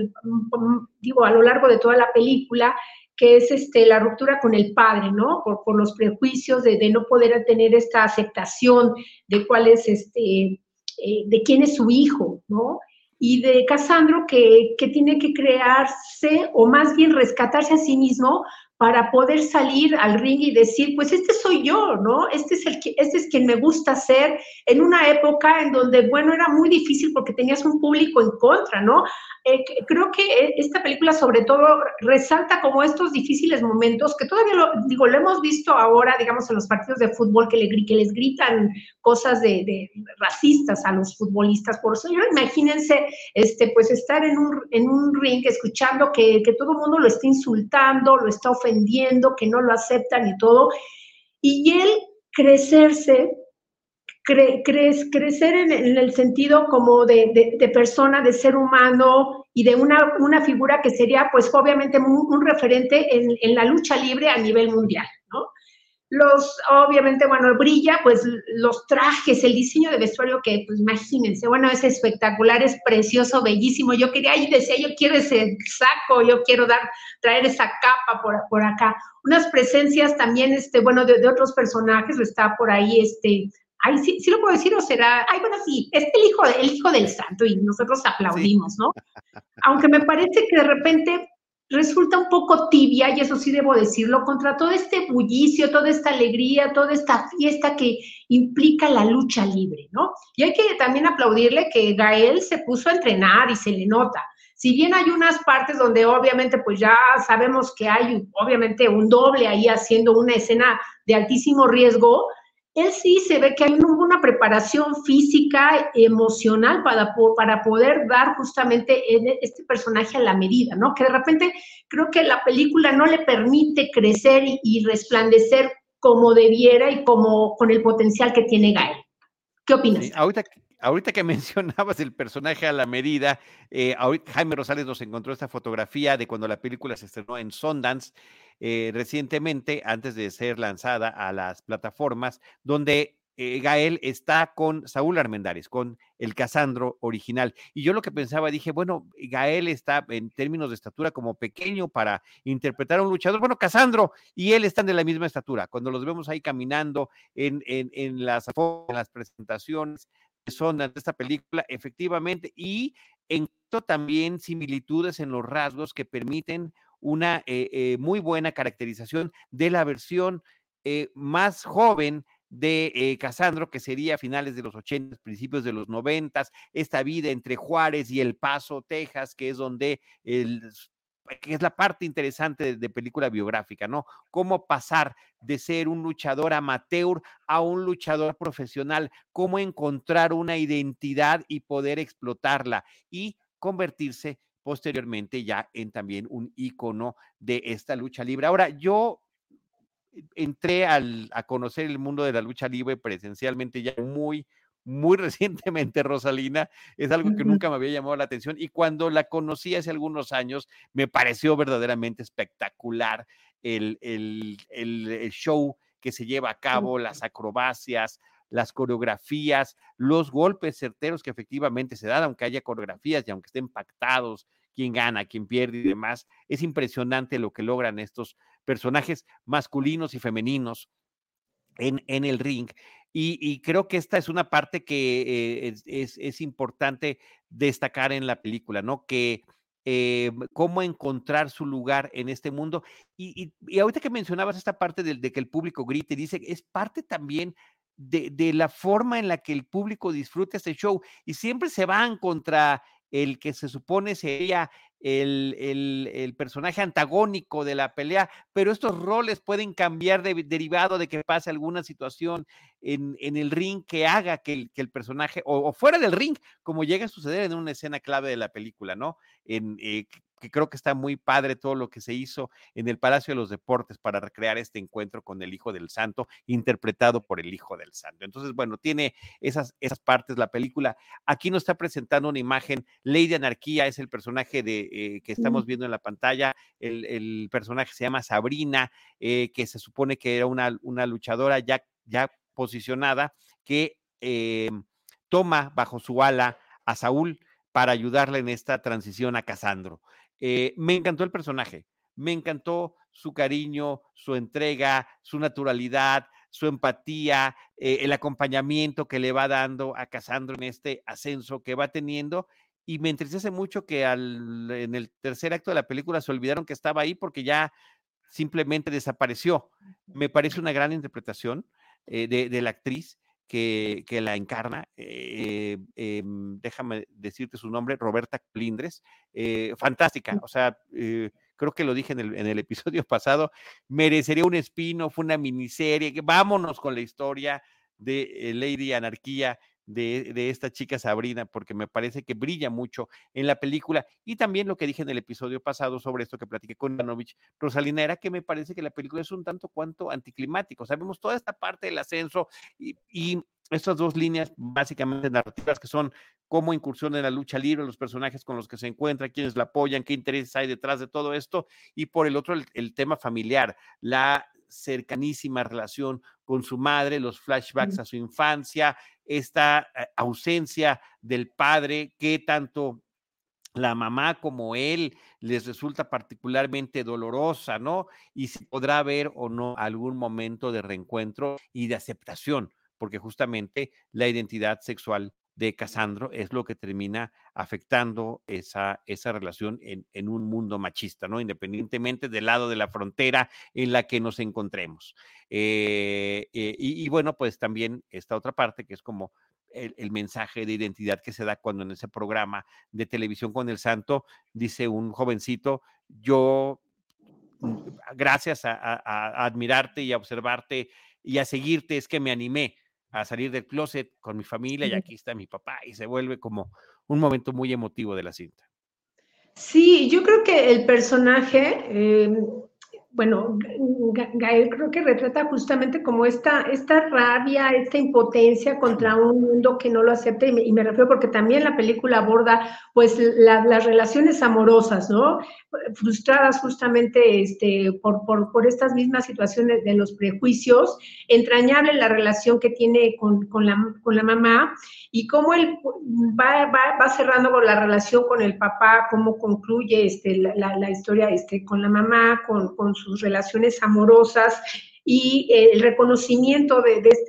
a lo largo de toda la película, que es la ruptura con el padre, ¿no? Por los prejuicios de no poder tener esta aceptación de cuál es de quién es su hijo, ¿no? Y de Casandro que tiene que crearse, o más bien rescatarse a sí mismo, para poder salir al ring y decir, pues soy yo, ¿no? Este es quien me gusta ser, en una época en donde, bueno, era muy difícil porque tenías un público en contra, ¿no? Creo que esta película sobre todo resalta como estos difíciles momentos que todavía lo hemos visto ahora, digamos, en los partidos de fútbol que les gritan cosas de racistas a los futbolistas. Por eso, imagínense, pues estar en un ring escuchando que todo el mundo lo está insultando, lo está ofendiendo, que no lo aceptan y todo, y él crecer en el sentido como de persona, de ser humano y de una figura que sería pues obviamente un referente en la lucha libre a nivel mundial, ¿no? Obviamente, bueno, brilla, pues los trajes, el diseño de vestuario que, pues imagínense, bueno, es espectacular, es precioso, bellísimo. Yo quería, y decía, yo quiero ese saco, yo quiero traer esa capa por acá. Unas presencias también, bueno, de otros personajes, está por ahí, ay, sí, sí lo puedo decir, o será, ay, bueno, sí, es el hijo del santo, y nosotros Sí. aplaudimos, ¿no? Aunque me parece que de repente resulta un poco tibia, y eso sí debo decirlo, contra todo este bullicio, toda esta alegría, toda esta fiesta que implica la lucha libre, ¿no? Y hay que también aplaudirle que Gael se puso a entrenar y se le nota. Si bien hay unas partes donde obviamente pues ya sabemos que hay obviamente un doble ahí haciendo una escena de altísimo riesgo, él sí se ve que hay una preparación física, emocional para poder dar justamente este personaje a la medida, ¿no? Que de repente creo que la película no le permite crecer y resplandecer como debiera y como con el potencial que tiene Gael. ¿Qué opinas? Sí, ahorita que mencionabas el personaje a la medida, Jaime Rosales nos encontró esta fotografía de cuando la película se estrenó en Sundance recientemente, antes de ser lanzada a las plataformas, donde Gael está con Saúl Armendáriz, con el Casandro original. Y yo lo que pensaba, dije, bueno, Gael está en términos de estatura como pequeño para interpretar a un luchador. Bueno, Casandro y él están de la misma estatura. Cuando los vemos ahí caminando en las presentaciones que son de esta película, efectivamente, y encuentro también similitudes en los rasgos que permiten una muy buena caracterización de la versión más joven de Casandro, que sería a finales de los 80, principios de los 90, esta vida entre Juárez y El Paso, Texas, que es donde que es la parte interesante de película biográfica, ¿no? Cómo pasar de ser un luchador amateur a un luchador profesional, cómo encontrar una identidad y poder explotarla y convertirse posteriormente ya en también un ícono de esta lucha libre. Ahora, yo entré a conocer el mundo de la lucha libre presencialmente ya muy recientemente, Rosalina, es algo que nunca me había llamado la atención y cuando la conocí hace algunos años me pareció verdaderamente espectacular el show que se lleva a cabo, las acrobacias, las coreografías, los golpes certeros que efectivamente se dan, aunque haya coreografías y aunque estén pactados, quién gana, quién pierde y demás, es impresionante lo que logran estos personajes masculinos y femeninos en el ring. Y creo que esta es una parte que es importante destacar en la película, ¿no? Que cómo encontrar su lugar en este mundo. Y ahorita que mencionabas esta parte de que el público grite, dice, es parte también de la forma en la que el público disfruta este show y siempre se van contra el que se supone sería el personaje antagónico de la pelea, pero estos roles pueden cambiar derivado de que pase alguna situación en el ring que haga que el personaje, o fuera del ring, como llega a suceder en una escena clave de la película, ¿no? Que creo que está muy padre todo lo que se hizo en el Palacio de los Deportes para recrear este encuentro con el Hijo del Santo, interpretado por el Hijo del Santo. Entonces, bueno, tiene esas partes la película. Aquí nos está presentando una imagen, Lady Anarquía es el personaje que estamos viendo en la pantalla, el personaje se llama Sabrina, que se supone que era una luchadora ya posicionada, que toma bajo su ala a Saúl para ayudarle en esta transición a Casandro. Me encantó el personaje, me encantó su cariño, su entrega, su naturalidad, su empatía, el acompañamiento que le va dando a Casandro en este ascenso que va teniendo. Y me entristece mucho que en el tercer acto de la película se olvidaron que estaba ahí porque ya simplemente desapareció. Me parece una gran interpretación de la actriz que la encarna. Déjame decirte su nombre, Roberta Colindres. Fantástica, o sea, creo que lo dije en el episodio pasado, merecería un spin-off, una miniserie, vámonos con la historia de Lady Anarquía, de esta chica Sabrina, porque me parece que brilla mucho en la película. Y también lo que dije en el episodio pasado sobre esto que platiqué con Ivanovich, Rosalina, era que me parece que la película es un tanto cuanto anticlimático. Sabemos toda esta parte del ascenso y estas dos líneas básicamente narrativas que son cómo incursiona en la lucha libre, los personajes con los que se encuentra, quiénes la apoyan, qué intereses hay detrás de todo esto, y por el otro el tema familiar, la cercanísima relación con su madre, los flashbacks a su infancia, esta ausencia del padre, que tanto la mamá como él les resulta particularmente dolorosa, ¿no? Y si podrá haber o no algún momento de reencuentro y de aceptación, porque justamente la identidad sexual de Casandro es lo que termina afectando esa relación en un mundo machista, ¿no? Independientemente del lado de la frontera en la que nos encontremos. Y bueno, pues también esta otra parte que es como el mensaje de identidad que se da cuando en ese programa de televisión con el Santo dice un jovencito, yo gracias a admirarte y a observarte y a seguirte es que me animé a salir del closet con mi familia y aquí está mi papá y se vuelve como un momento muy emotivo de la cinta. Sí, yo creo que el personaje, bueno, Gael creo que retrata justamente como esta rabia, esta impotencia contra un mundo que no lo acepta, y me refiero porque también la película aborda pues las relaciones amorosas, ¿no? Frustradas justamente por estas mismas situaciones de los prejuicios, entrañable la relación que tiene con la mamá, y cómo él va cerrando con la relación con el papá, cómo concluye la historia con la mamá, con sus relaciones amorosas, y el reconocimiento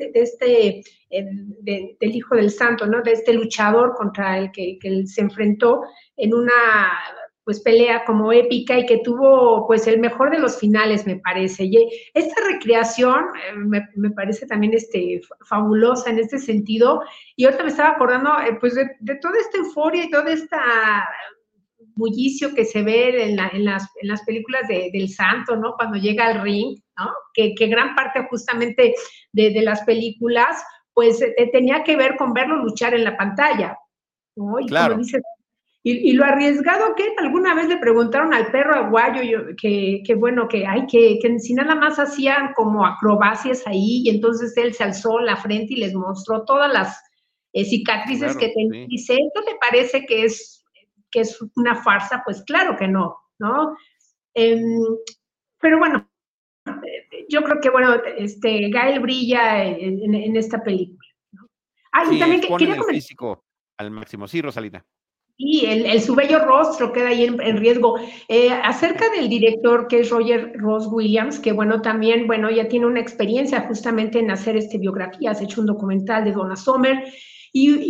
del Hijo del Santo, ¿no? De este luchador contra el que él se enfrentó en una pues pelea como épica y que tuvo pues el mejor de los finales, me parece. Y esta recreación me parece también fabulosa en este sentido. Y ahorita me estaba acordando pues de toda esta euforia y toda esta bullicio que se ve en las películas del Santo, ¿no? Cuando llega al ring, ¿no? Que gran parte justamente de las películas pues tenía que ver con verlo luchar en la pantalla, ¿no? Y claro. Como dices, y lo arriesgado que alguna vez le preguntaron al perro aguayo que bueno, que si nada más hacían como acrobacias ahí, y entonces él se alzó la frente y les mostró todas las cicatrices claro, que tenía. sí. Dice, ¿esto te parece que es una farsa? Pues claro que no, ¿no? Pero bueno, yo creo que bueno, Gael brilla en esta película, ¿no? Y Sí, también exponen quería el comentar. físico al máximo. Sí, Rosalina. Y su bello rostro queda ahí en riesgo. Acerca del director, que es Roger Ross Williams, que bueno, también, bueno, ya tiene una experiencia justamente en hacer biografías, ha hecho un documental de Donna Summer, y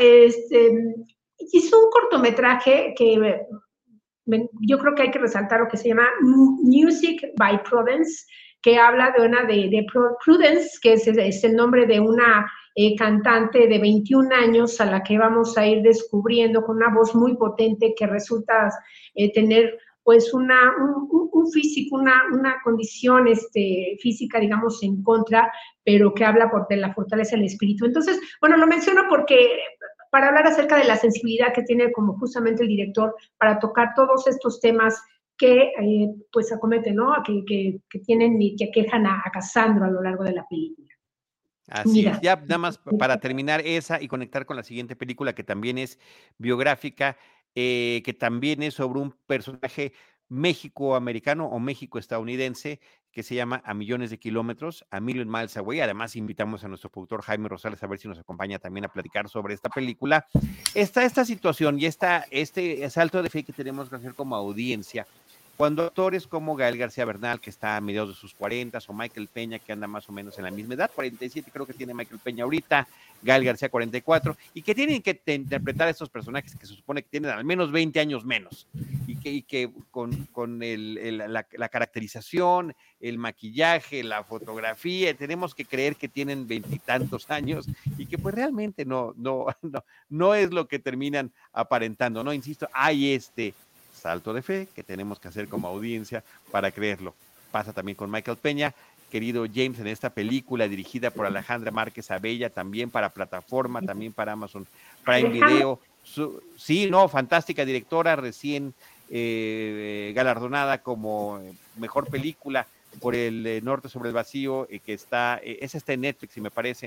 hizo un cortometraje que yo creo que hay que resaltar, lo que se llama Music by Prudence, que habla de Prudence, que es el nombre de una cantante de 21 años a la que vamos a ir descubriendo con una voz muy potente, que resulta tener pues un físico, una condición física, digamos, en contra, pero que habla de la fortaleza del espíritu. Entonces, bueno, lo menciono porque para hablar acerca de la sensibilidad que tiene como justamente el director para tocar todos estos temas que pues acometen, ¿no? Que tienen y que aquejan a Casandro a lo largo de la película. Así es. Mira. Ya nada más para terminar esa y conectar con la siguiente película que también es biográfica, que también es sobre un personaje México-americano o México-estadounidense que se llama A Millones de Kilómetros, A Million Miles Away. Además, invitamos a nuestro productor Jaime Rosales a ver si nos acompaña también a platicar sobre esta película. Está esta situación y este salto de fe que tenemos que hacer como audiencia cuando actores como Gael García Bernal, que está a mediados de sus 40, o Michael Peña, que anda más o menos en la misma edad, 47 creo que tiene Michael Peña ahorita, Gael García 44, y que tienen que interpretar a estos personajes que se supone que tienen al menos 20 años menos, y que con la caracterización, el maquillaje, la fotografía, tenemos que creer que tienen veintitantos años, y que pues realmente no es lo que terminan aparentando, ¿no? Insisto, hay salto de fe que tenemos que hacer como audiencia para creerlo. Pasa también con Michael Peña, querido James, en esta película dirigida por Alejandra Márquez Abella, también para plataforma, también para Amazon Prime Video. Sí, no, fantástica directora, recién galardonada como mejor película por El Norte sobre el Vacío, que está en Netflix, y me parece.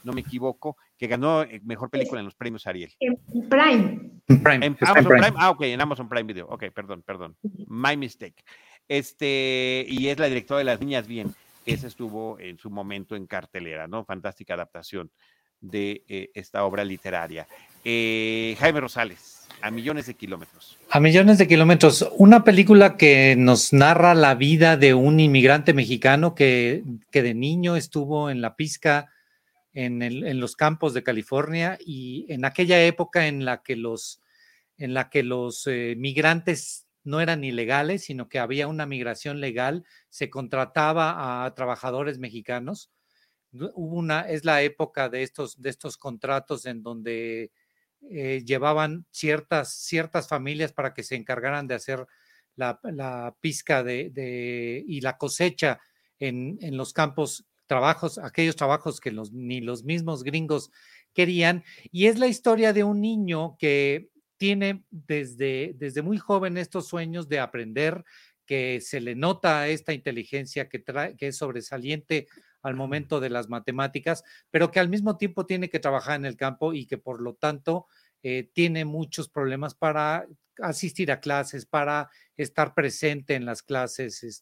no me equivoco, que ganó mejor película en los premios Ariel. En Prime. En Amazon Prime. Ah, ok, en Amazon Prime Video. Ok, perdón. My mistake. Y es la directora de Las Niñas Bien. Esa estuvo en su momento en cartelera, ¿no? Fantástica adaptación de esta obra literaria. Jaime Rosales, A Millones de Kilómetros. A Millones de Kilómetros, una película que nos narra la vida de un inmigrante mexicano que de niño estuvo en la pizca en los campos de California, y en aquella época en la que los migrantes no eran ilegales, sino que había una migración legal, se contrataba a trabajadores mexicanos. Es la época de estos contratos en donde llevaban ciertas familias para que se encargaran de hacer la pizca y la cosecha en los campos, aquellos trabajos que ni los mismos gringos querían. Y es la historia de un niño que tiene desde muy joven estos sueños de aprender, que se le nota esta inteligencia que es sobresaliente al momento de las matemáticas, pero que al mismo tiempo tiene que trabajar en el campo y que por lo tanto tiene muchos problemas para asistir a clases, para estar presente en las clases,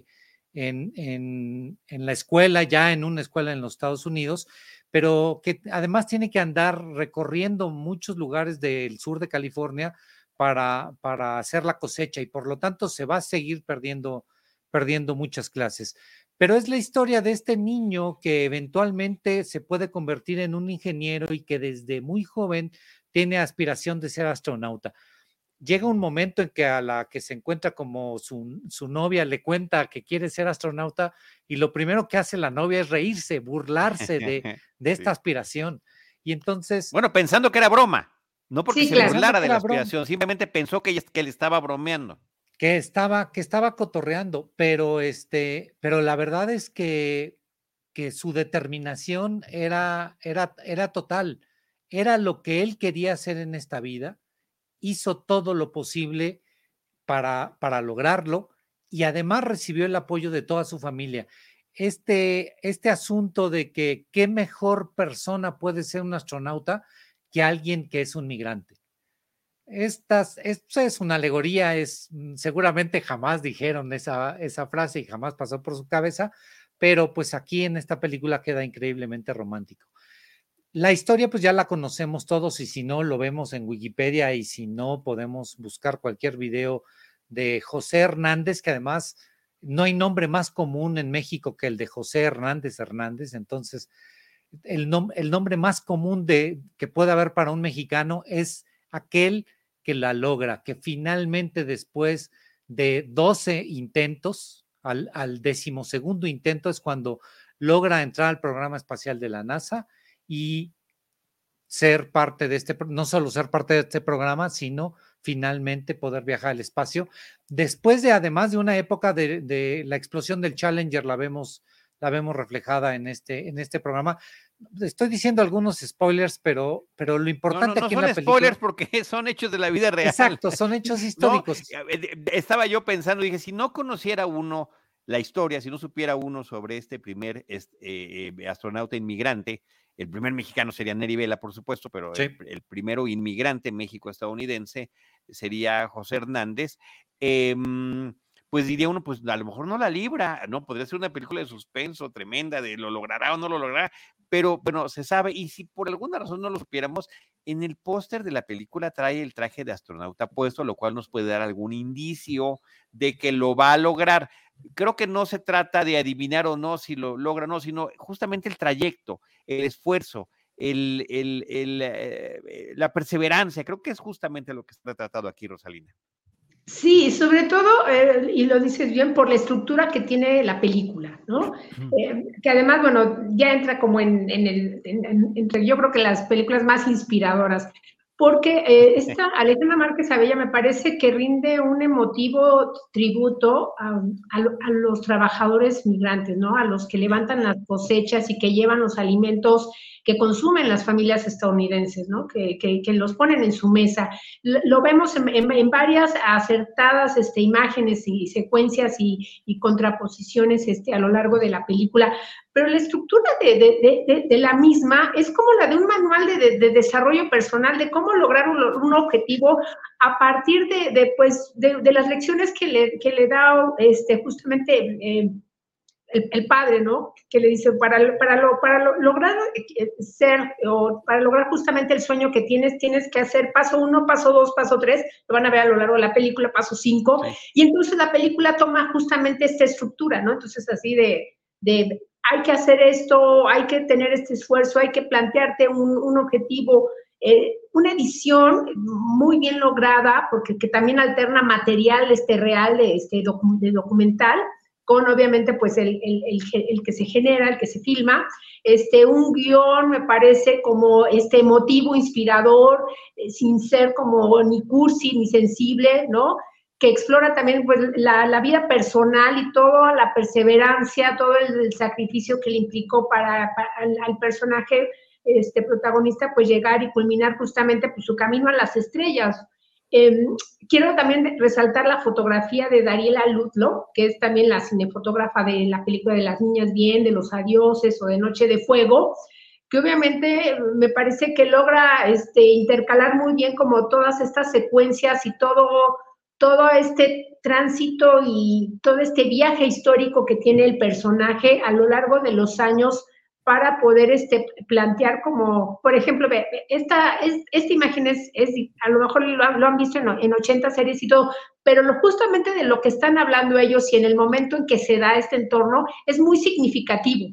en la escuela, ya en una escuela en los Estados Unidos, pero que además tiene que andar recorriendo muchos lugares del sur de California para hacer la cosecha, y por lo tanto se va a seguir perdiendo muchas clases. Pero es la historia de este niño que eventualmente se puede convertir en un ingeniero y que desde muy joven tiene aspiración de ser astronauta. Llega un momento en que a la que se encuentra como su novia le cuenta que quiere ser astronauta, y lo primero que hace la novia es reírse, burlarse de esta aspiración. Y entonces... Bueno, pensando que era broma, no porque Sí, se claro. burlara de la aspiración, simplemente pensó que le estaba bromeando. Que estaba cotorreando, pero la verdad es que su determinación era total. Era lo que él quería hacer en esta vida. Hizo todo lo posible para lograrlo, y además recibió el apoyo de toda su familia. Este asunto de que qué mejor persona puede ser un astronauta que alguien que es un migrante. Esto es una alegoría, seguramente jamás dijeron esa frase y jamás pasó por su cabeza, pero pues aquí en esta película queda increíblemente romántico. La historia pues ya la conocemos todos, y si no lo vemos en Wikipedia, y si no podemos buscar cualquier video de José Hernández, que además no hay nombre más común en México que el de José Hernández. Entonces el nombre más común que puede haber para un mexicano es aquel que la logra, que finalmente después de 12 intentos, al 12º intento es cuando logra entrar al programa espacial de la NASA y ser parte de no solo ser parte de este programa, sino finalmente poder viajar al espacio. Después además de una época de la explosión del Challenger, la vemos reflejada en este programa. Estoy diciendo algunos spoilers, pero lo importante aquí en la película... No son spoilers porque son hechos de la vida real. Exacto, son hechos históricos. Estaba yo pensando, dije, si no conociera uno la historia, si no supiera uno sobre este primer astronauta inmigrante, el primer mexicano sería Neri Vela, por supuesto, pero sí, el primero inmigrante México-estadounidense sería José Hernández. Pues diría uno, pues a lo mejor no la libra, ¿no? Podría ser una película de suspenso tremenda, de lo logrará o no lo logrará, pero se sabe. Y si por alguna razón no lo supiéramos, en el póster de la película trae el traje de astronauta puesto, lo cual nos puede dar algún indicio de que lo va a lograr. Creo que no se trata de adivinar o no si lo logra o no, sino justamente el trayecto, el esfuerzo, la perseverancia. Creo que es justamente lo que está tratado aquí, Rosalina. Sí, sobre todo, y lo dices bien, por la estructura que tiene la película, ¿no? Que además, bueno, ya entra como entre yo creo que las películas más inspiradoras, porque esta Alejandra Márquez Abella me parece que rinde un emotivo tributo a los trabajadores migrantes, ¿no? A los que levantan las cosechas y que llevan los alimentos que consumen las familias estadounidenses, ¿no? Que los ponen en su mesa. Lo vemos en varias acertadas imágenes y secuencias y contraposiciones a lo largo de la película, pero la estructura de la misma es como la de un manual de desarrollo personal, de cómo lograr un objetivo a partir de las lecciones que le da justamente el padre, ¿no? Que le dice, para lograr ser, o para lograr justamente el sueño que tienes que hacer paso 1, paso 2, paso 3, lo van a ver a lo largo de la película, paso 5, sí. Y entonces la película toma justamente esta estructura, ¿no? Entonces así de hay que hacer esto, hay que tener este esfuerzo, hay que plantearte un objetivo, una edición muy bien lograda, porque que también alterna material real de documental, con obviamente pues el que se genera, el que se filma, un guión me parece como emotivo, inspirador, sin ser como ni cursi ni sensible, ¿no? Que explora también pues la vida personal y toda la perseverancia, todo el sacrificio que le implicó al personaje protagonista pues llegar y culminar justamente pues su camino a las estrellas. Quiero también resaltar la fotografía de Dariela Ludlow, que es también la cinefotógrafa de la película de Las Niñas Bien, de Los Adioses o de Noche de Fuego, que obviamente me parece que logra intercalar muy bien como todas estas secuencias y todo este tránsito y todo este viaje histórico que tiene el personaje a lo largo de los años para poder plantear como, por ejemplo, esta imagen es a lo mejor lo han visto en 80 series y todo, pero justamente de lo que están hablando ellos y en el momento en que se da este entorno es muy significativo.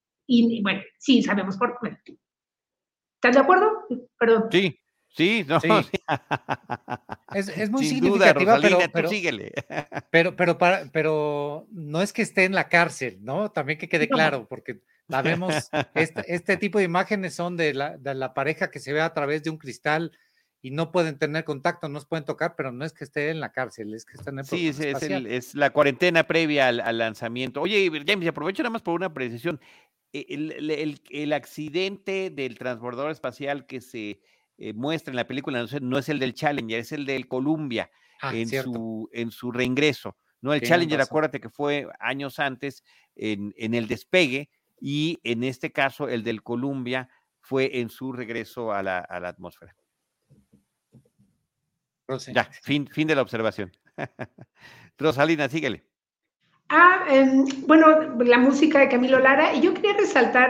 Y bueno, sí, sabemos por qué. ¿Estás de acuerdo? Perdón. Sí. Sí, no. Sí. Es muy sin significativa, duda, Rosalina, tú síguele. Pero no es que esté en la cárcel, ¿no? También que quede claro, porque la vemos, este tipo de imágenes son de la pareja que se ve a través de un cristal y no pueden tener contacto, no se pueden tocar, pero no es que esté en la cárcel, es que está en el programa espacial. Es la cuarentena previa al lanzamiento. Oye, James, aprovecho nada más por una precisión. El accidente del transbordador espacial que se muestra en la película no es el del Challenger, es el del Columbia en su reingreso. No, el Challenger, acuérdate que fue años antes en el despegue, y en este caso el del Columbia fue en su regreso a la atmósfera. Ya, fin de la observación. Rosalina, síguele. Bueno, la música de Camilo Lara, y yo quería resaltar,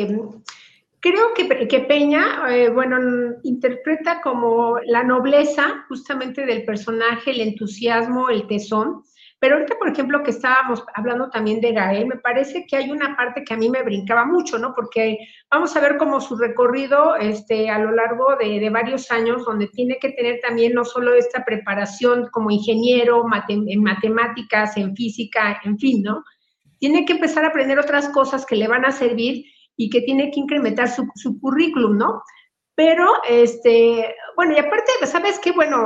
creo que Peña, interpreta como la nobleza justamente del personaje, el entusiasmo, el tesón, pero ahorita, por ejemplo, que estábamos hablando también de Gael, me parece que hay una parte que a mí me brincaba mucho, ¿no? Porque vamos a ver como su recorrido a lo largo de varios años, donde tiene que tener también no solo esta preparación como ingeniero, en matemáticas, en física, en fin, ¿no? Tiene que empezar a aprender otras cosas que le van a servir y que tiene que incrementar su currículum, ¿no? Pero, bueno, y aparte, ¿sabes qué? Bueno,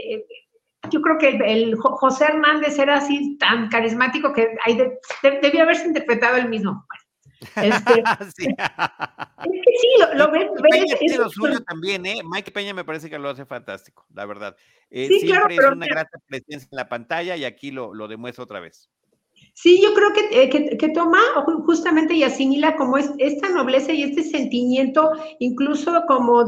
yo creo que el José Hernández era así tan carismático que debió haberse interpretado él mismo. Bueno, sí. Es que sí, lo ves. Peña tiene lo suyo también, ¿eh? Mike Peña me parece que lo hace fantástico, la verdad. Sí, siempre claro, es una grata presencia en la pantalla y aquí lo demuestra otra vez. Sí, yo creo que toma justamente y asimila como esta nobleza y este sentimiento incluso como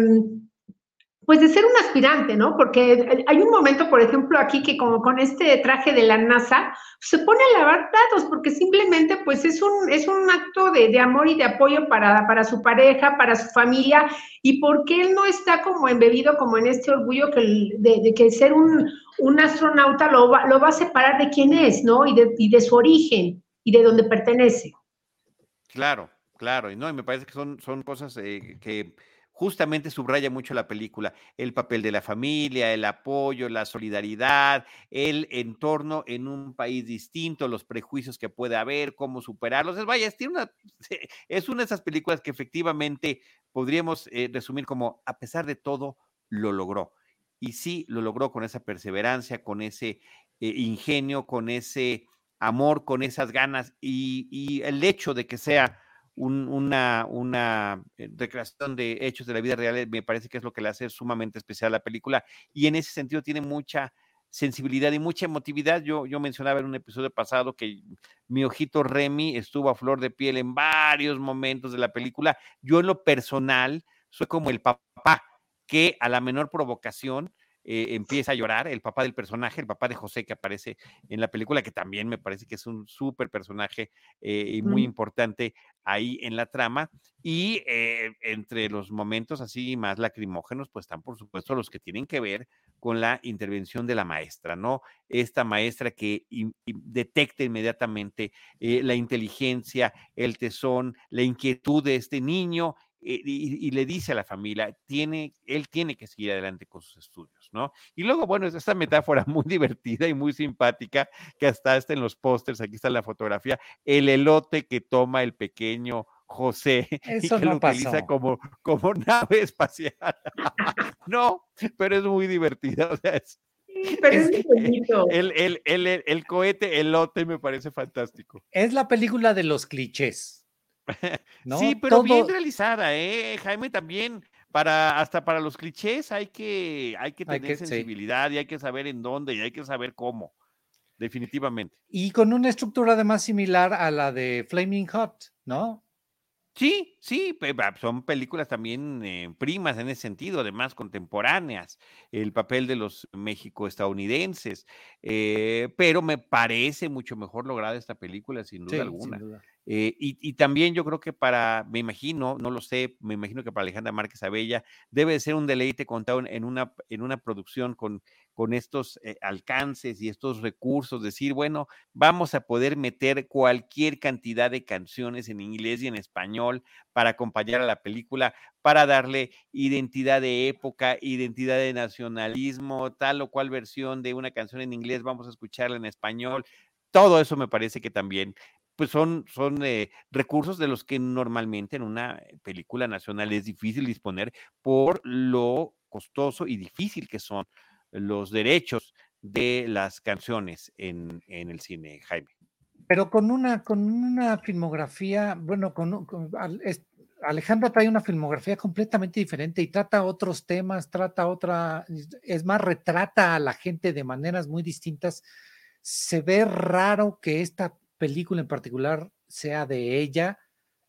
pues de ser un aspirante, ¿no? Porque hay un momento, por ejemplo, aquí que como con este traje de la NASA, se pone a lavar platos, porque simplemente pues es un acto de amor y de apoyo para su pareja, para su familia, y porque él no está como embebido como en este orgullo de que ser un astronauta lo va a separar de quién es, ¿no? Y de su origen, y de dónde pertenece. Claro, y me parece que son cosas que justamente subraya mucho la película, el papel de la familia, el apoyo, la solidaridad, el entorno en un país distinto, los prejuicios que puede haber, cómo superarlos. Vaya, es una de esas películas que efectivamente podríamos resumir como, a pesar de todo, lo logró. Y sí, lo logró con esa perseverancia, con ese ingenio, con ese amor, con esas ganas, y el hecho de que sea una recreación de hechos de la vida real, me parece que es lo que le hace sumamente especial a la película, y en ese sentido tiene mucha sensibilidad y mucha emotividad. Yo mencionaba en un episodio pasado que mi ojito Remy estuvo a flor de piel en varios momentos de la película. Yo en lo personal soy como el papá que a la menor provocación empieza a llorar, el papá del personaje, el papá de José que aparece en la película, que también me parece que es un súper personaje y muy importante ahí en la trama. Y entre los momentos así más lacrimógenos, pues están por supuesto los que tienen que ver con la intervención de la maestra, ¿no? Esta maestra que detecta inmediatamente la inteligencia, el tesón, la inquietud de este niño, y le dice a la familia, él tiene que seguir adelante con sus estudios, ¿no? Y luego, bueno, es esta metáfora muy divertida y muy simpática, que hasta está en los pósters, aquí está la fotografía, el elote que toma el pequeño José Eso y que no lo utiliza pasó. como nave espacial. No, pero es muy divertida, o sea, Sí, pero es muy bonito. el cohete elote me parece fantástico. Es la película de los clichés, Sí, ¿no? pero bien realizada, Jaime, también hasta para los clichés hay que tener Sí. sensibilidad y hay que saber en dónde y hay que saber cómo, definitivamente. Y con una estructura además similar a la de Flaming Hot, ¿no? Sí, son películas también primas en ese sentido, además contemporáneas, el papel de los México-estadounidenses, pero me parece mucho mejor lograda esta película, sin duda Sí, sin alguna. duda. Y también yo creo que me imagino, no lo sé, me imagino que para Alejandra Márquez Abella debe de ser un deleite contar en una producción con estos alcances y estos recursos, decir, bueno, vamos a poder meter cualquier cantidad de canciones en inglés y en español para acompañar a la película, para darle identidad de época, identidad de nacionalismo, tal o cual versión de una canción en inglés, vamos a escucharla en español. Todo eso me parece que también pues son recursos de los que normalmente en una película nacional es difícil disponer por lo costoso y difícil que son los derechos de las canciones en el cine, Jaime. Pero con una filmografía, bueno, Alejandra trae una filmografía completamente diferente y trata otros temas, es más, retrata a la gente de maneras muy distintas. Se ve raro que esta película en particular sea de ella.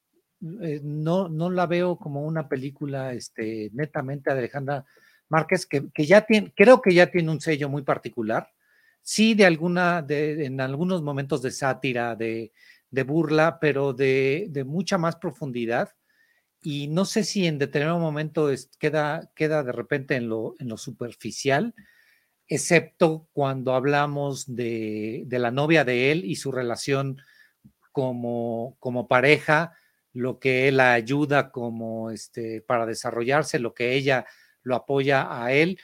No la veo como una película netamente de Alejandra Márquez, que ya creo que ya tiene un sello muy particular. Sí, en algunos momentos de sátira, de burla, pero de mucha más profundidad. Y no sé si en determinado momento queda de repente en lo superficial, excepto cuando hablamos de la novia de él y su relación como pareja, lo que él la ayuda para desarrollarse, lo que ella lo apoya a él.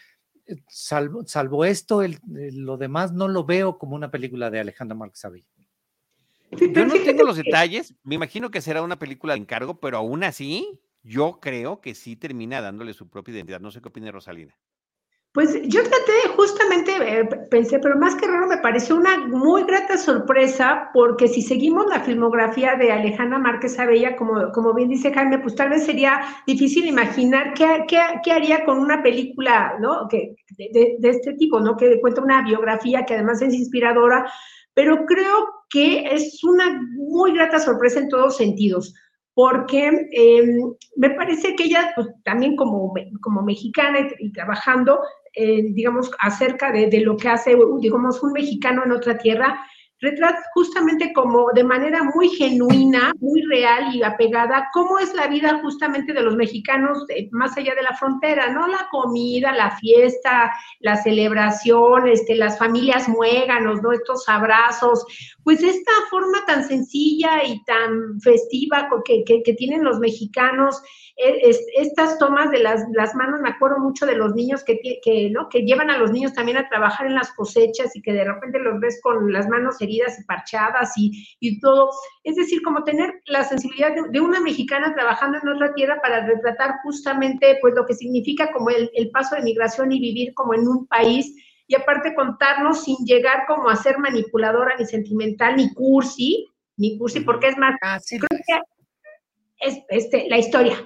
Salvo esto, lo demás no lo veo como una película de Alejandra Márquez Abella. Yo no tengo los detalles, me imagino que será una película de encargo, pero aún así, yo creo que sí termina dándole su propia identidad. No sé qué opina Rosalina. Pues yo justamente pensé, pero más que raro me pareció una muy grata sorpresa, porque si seguimos la filmografía de Alejandra Márquez Abella, como bien dice Jaime, pues tal vez sería difícil imaginar qué haría con una película, ¿no? De este tipo, ¿no? Que cuenta una biografía que además es inspiradora, pero creo que es una muy grata sorpresa en todos sentidos, porque me parece que ella, pues, también como mexicana y trabajando, digamos, acerca de lo que hace, digamos, un mexicano en otra tierra, retrata justamente como de manera muy genuina, muy real y apegada, cómo es la vida justamente de los mexicanos más allá de la frontera, ¿no? La comida, la fiesta, la celebración, las familias muéganos, ¿no? Estos abrazos, pues esta forma tan sencilla y tan festiva que tienen los mexicanos, estas tomas de las manos, me acuerdo mucho de los niños ¿no? que llevan a los niños también a trabajar en las cosechas y que de repente los ves con las manos heridas y parchadas y todo. Es decir, como tener la sensibilidad de una mexicana trabajando en otra tierra para retratar justamente pues lo que significa como el paso de migración y vivir como en un país, y aparte contarnos sin llegar como a ser manipuladora, ni sentimental, ni cursi, porque es más, sí, creo que la historia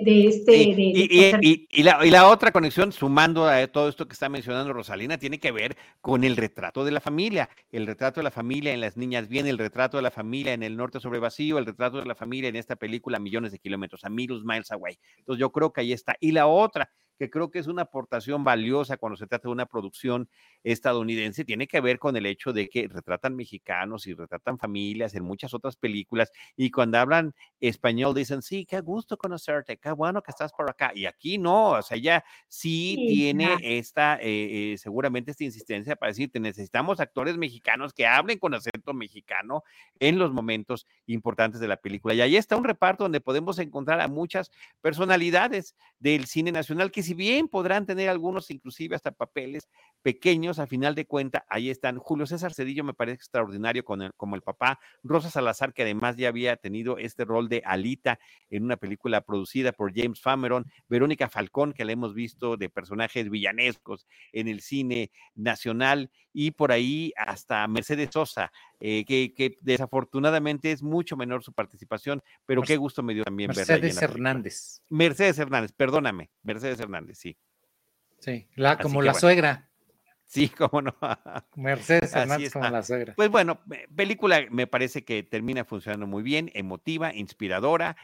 y la otra conexión, sumando a todo esto que está mencionando Rosalina, tiene que ver con el retrato de la familia. El retrato de la familia en Las Niñas Bien, el retrato de la familia en El Norte sobre Vacío, el retrato de la familia en esta película Millones de Kilómetros, A Million Miles Away. Entonces yo creo que ahí está. Y la otra, que creo que es una aportación valiosa cuando se trata de una producción estadounidense, tiene que ver con el hecho de que retratan mexicanos y retratan familias en muchas otras películas, y cuando hablan español dicen, sí, qué gusto conocerte, qué bueno que estás por acá, y aquí no, o sea, ella sí tiene esta, seguramente esta insistencia para decirte, necesitamos actores mexicanos que hablen con acento mexicano en los momentos importantes de la película, y ahí está un reparto donde podemos encontrar a muchas personalidades del cine nacional, que si bien podrán tener algunos inclusive hasta papeles pequeños, a final de cuentas, ahí están. Julio César Cedillo me parece extraordinario como el papá, Rosa Salazar, que además ya había tenido este rol de Alita en una película producida por James Cameron, Verónica Falcón, que la hemos visto de personajes villanescos en el cine nacional, y por ahí hasta Mercedes Sosa, que desafortunadamente es mucho menor su participación, pero qué gusto me dio también verla. Mercedes Hernández. Mercedes Hernández, perdóname, Mercedes Hernández, sí. Sí, como la suegra. Sí, cómo no. Mercedes Hernández como la suegra. Pues bueno, película me parece que termina funcionando muy bien, emotiva, inspiradora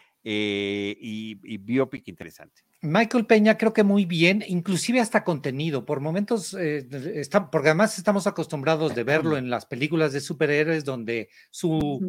y biopic interesante. Michael Peña creo que muy bien, inclusive hasta contenido, por momentos, porque además estamos acostumbrados de verlo en las películas de superhéroes donde su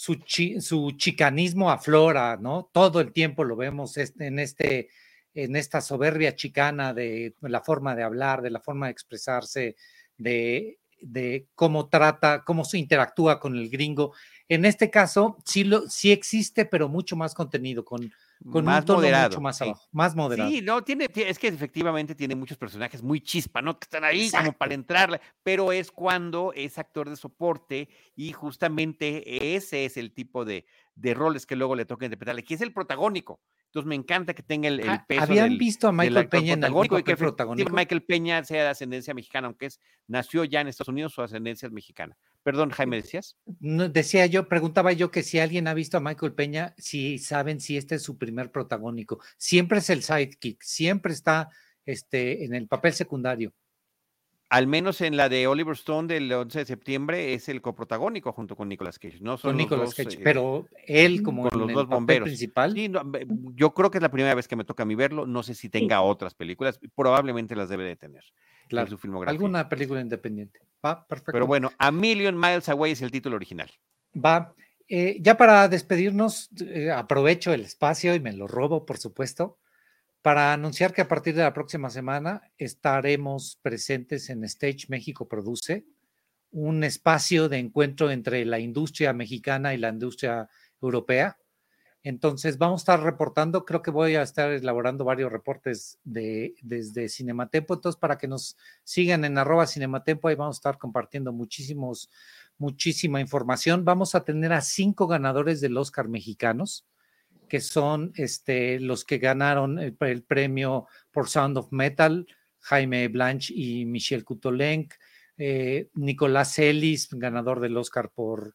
chicanismo aflora, ¿no? Todo el tiempo lo vemos en esta soberbia chicana de la forma de hablar, de la forma de expresarse, de cómo cómo se interactúa con el gringo. En este caso, sí existe, pero mucho más contenido, con más un tono moderado, mucho más abajo, más moderado. Sí, no, es que efectivamente tiene muchos personajes muy chispa, ¿no? Que están ahí como para entrarle, pero es cuando es actor de soporte y justamente ese es el tipo de roles que luego le toca interpretarle, que es el protagónico. Entonces me encanta que tenga el peso ¿Habían visto a Michael Peña en algún y que protagónico? Michael Peña sea de ascendencia mexicana, aunque nació ya en Estados Unidos, su ascendencia es mexicana. Perdón, Jaime, ¿decías? No, preguntaba yo que si alguien ha visto a Michael Peña, si saben si este es su primer protagónico. Siempre es el sidekick, siempre está en el papel secundario. Al menos en la de Oliver Stone del 11 de septiembre es el coprotagónico junto con Nicolas Cage, ¿no? Son con los Nicolas dos, Cage, pero él como con en los el dos papel bomberos. principal. Sí, no, yo creo que es la primera vez que me toca a mí verlo, no sé si tenga otras películas, probablemente las debe de tener en su filmografía. Alguna película independiente. Va, perfecto. Pero bueno, A Million Miles Away es el título original. Va. Ya para despedirnos, aprovecho el espacio y me lo robo, por supuesto, para anunciar que a partir de la próxima semana estaremos presentes en Stage México Produce, un espacio de encuentro entre la industria mexicana y la industria europea. Entonces vamos a estar reportando, creo que voy a estar elaborando varios reportes desde Cinematempo, entonces para que nos sigan en @Cinematempo, ahí vamos a estar compartiendo muchísima información. Vamos a tener a 5 ganadores del Oscar mexicanos, que son los que ganaron el premio por Sound of Metal, Jaime Blanch y Michel Kutolenk, Nicolás Ellis, ganador del Oscar por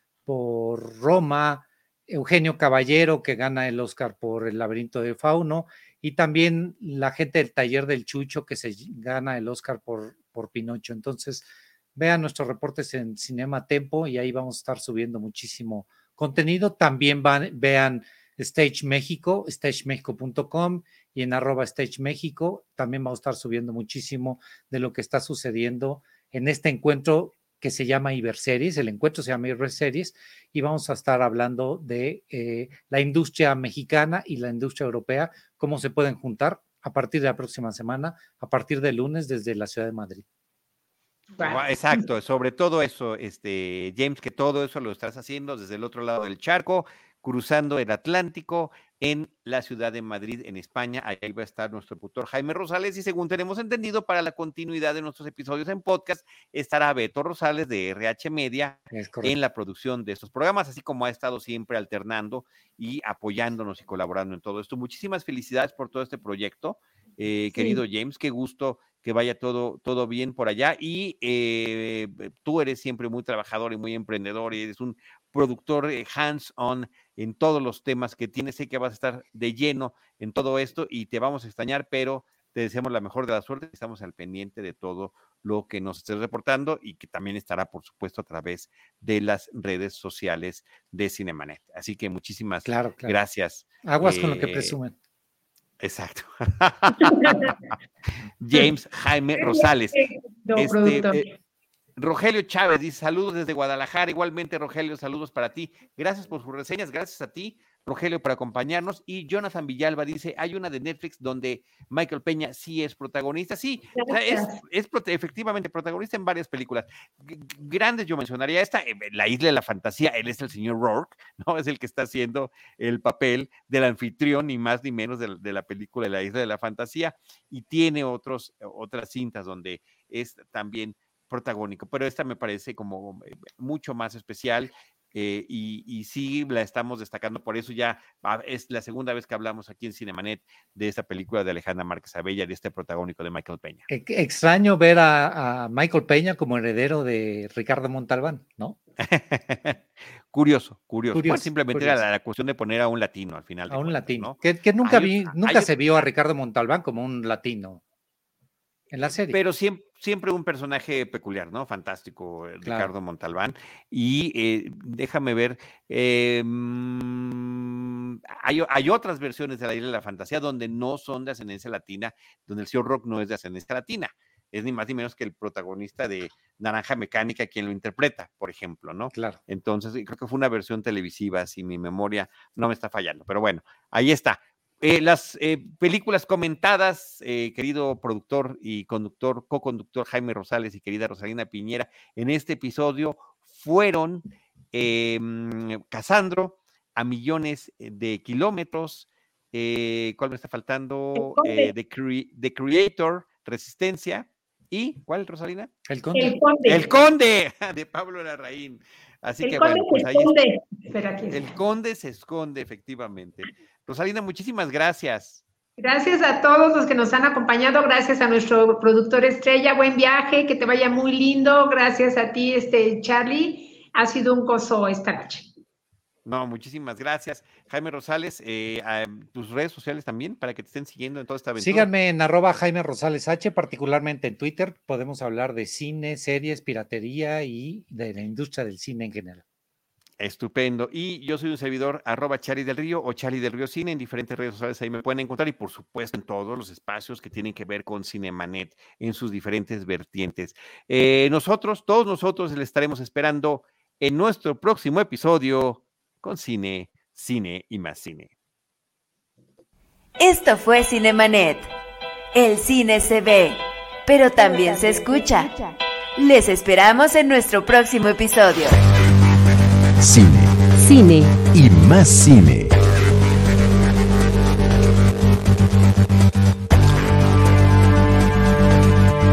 Roma, Eugenio Caballero, que gana el Oscar por El laberinto de Fauno, y también la gente del Taller del Chucho, que se gana el Oscar por Pinocho. Entonces, vean nuestros reportes en Cinematempo y ahí vamos a estar subiendo muchísimo contenido. También vean Stage México, stagemexico.com, y en @StageMéxico también vamos a estar subiendo muchísimo de lo que está sucediendo en este encuentro que se llama Iberseries. El encuentro se llama Iberseries y vamos a estar hablando de la industria mexicana y la industria europea, cómo se pueden juntar a partir de la próxima semana, a partir del lunes desde la ciudad de Madrid. Exacto, sobre todo eso, James, que todo eso lo estás haciendo desde el otro lado del charco, cruzando el Atlántico en la ciudad de Madrid, en España. Ahí va a estar nuestro productor Jaime Rosales, y según tenemos entendido, para la continuidad de nuestros episodios en podcast, estará Beto Rosales de RH Media en la producción de estos programas, así como ha estado siempre alternando y apoyándonos y colaborando en todo esto. Muchísimas felicidades por todo este proyecto, querido James, qué gusto que vaya todo bien por allá, y tú eres siempre muy trabajador y muy emprendedor, y eres un productor hands-on en todos los temas que tienes. Sé que vas a estar de lleno en todo esto y te vamos a extrañar, pero te deseamos la mejor de la suerte. Estamos al pendiente de todo lo que nos estés reportando y que también estará, por supuesto, a través de las redes sociales de Cinemanet. Así que muchísimas gracias. Aguas con lo que presumen. Exacto. James Jaime Rosales. Rogelio Chávez dice, saludos desde Guadalajara. Igualmente, Rogelio, saludos para ti. Gracias por sus reseñas, gracias a ti, Rogelio, por acompañarnos. Y Jonathan Villalba dice, hay una de Netflix donde Michael Peña sí es protagonista. Sí, o sea, es efectivamente protagonista en varias películas. Grandes, yo mencionaría esta, La Isla de la Fantasía. Él es el señor Rourke, ¿no? Es el que está haciendo el papel del anfitrión, ni más ni menos de la película de La Isla de la Fantasía. Y tiene otras cintas donde es también protagónico, pero esta me parece como mucho más especial y sí la estamos destacando, por eso ya es la segunda vez que hablamos aquí en Cinemanet de esta película de Alejandra Márquez Abella, de este protagónico de Michael Peña. Extraño ver a Michael Peña como heredero de Ricardo Montalbán, ¿no? Curioso. Pues simplemente era la cuestión de poner a un latino al final. A un latino, ¿no? que nunca se vio a Ricardo Montalbán como un latino en la serie. Pero siempre un personaje peculiar, ¿no? Fantástico, Ricardo Montalbán. Y déjame ver, hay otras versiones de La Isla de la Fantasía donde no son de ascendencia latina, donde el señor Rourke no es de ascendencia latina. Es ni más ni menos que el protagonista de Naranja Mecánica quien lo interpreta, por ejemplo, ¿no? Claro. Entonces, creo que fue una versión televisiva, si mi memoria no me está fallando. Pero bueno, ahí está. Las películas comentadas, querido productor y co-conductor Jaime Rosales y querida Rosalina Piñera, en este episodio fueron Casandro, A Millones de Kilómetros, ¿cuál me está faltando? The Creator, Resistencia, ¿y cuál, Rosalina? El Conde. El Conde, de Pablo Larraín. Así que bueno, pues ahí el Conde se esconde, efectivamente. Rosalina, muchísimas gracias. Gracias a todos los que nos han acompañado, gracias a nuestro productor estrella, buen viaje, que te vaya muy lindo, gracias a ti, Charlie, ha sido un gozo esta noche. No, muchísimas gracias. Jaime Rosales, tus redes sociales también, para que te estén siguiendo en toda esta aventura. Síganme en @Jaime Rosales H, particularmente en Twitter, podemos hablar de cine, series, piratería y de la industria del cine en general. Estupendo. Y yo soy un servidor, @Charlie del Río o Charlie del Río Cine, en diferentes redes sociales ahí me pueden encontrar y por supuesto en todos los espacios que tienen que ver con Cinemanet en sus diferentes vertientes. Todos nosotros les estaremos esperando en nuestro próximo episodio con cine y más cine. Esto fue Cinemanet. El cine se ve, pero también se escucha. Les esperamos en nuestro próximo episodio. Cine y más cine.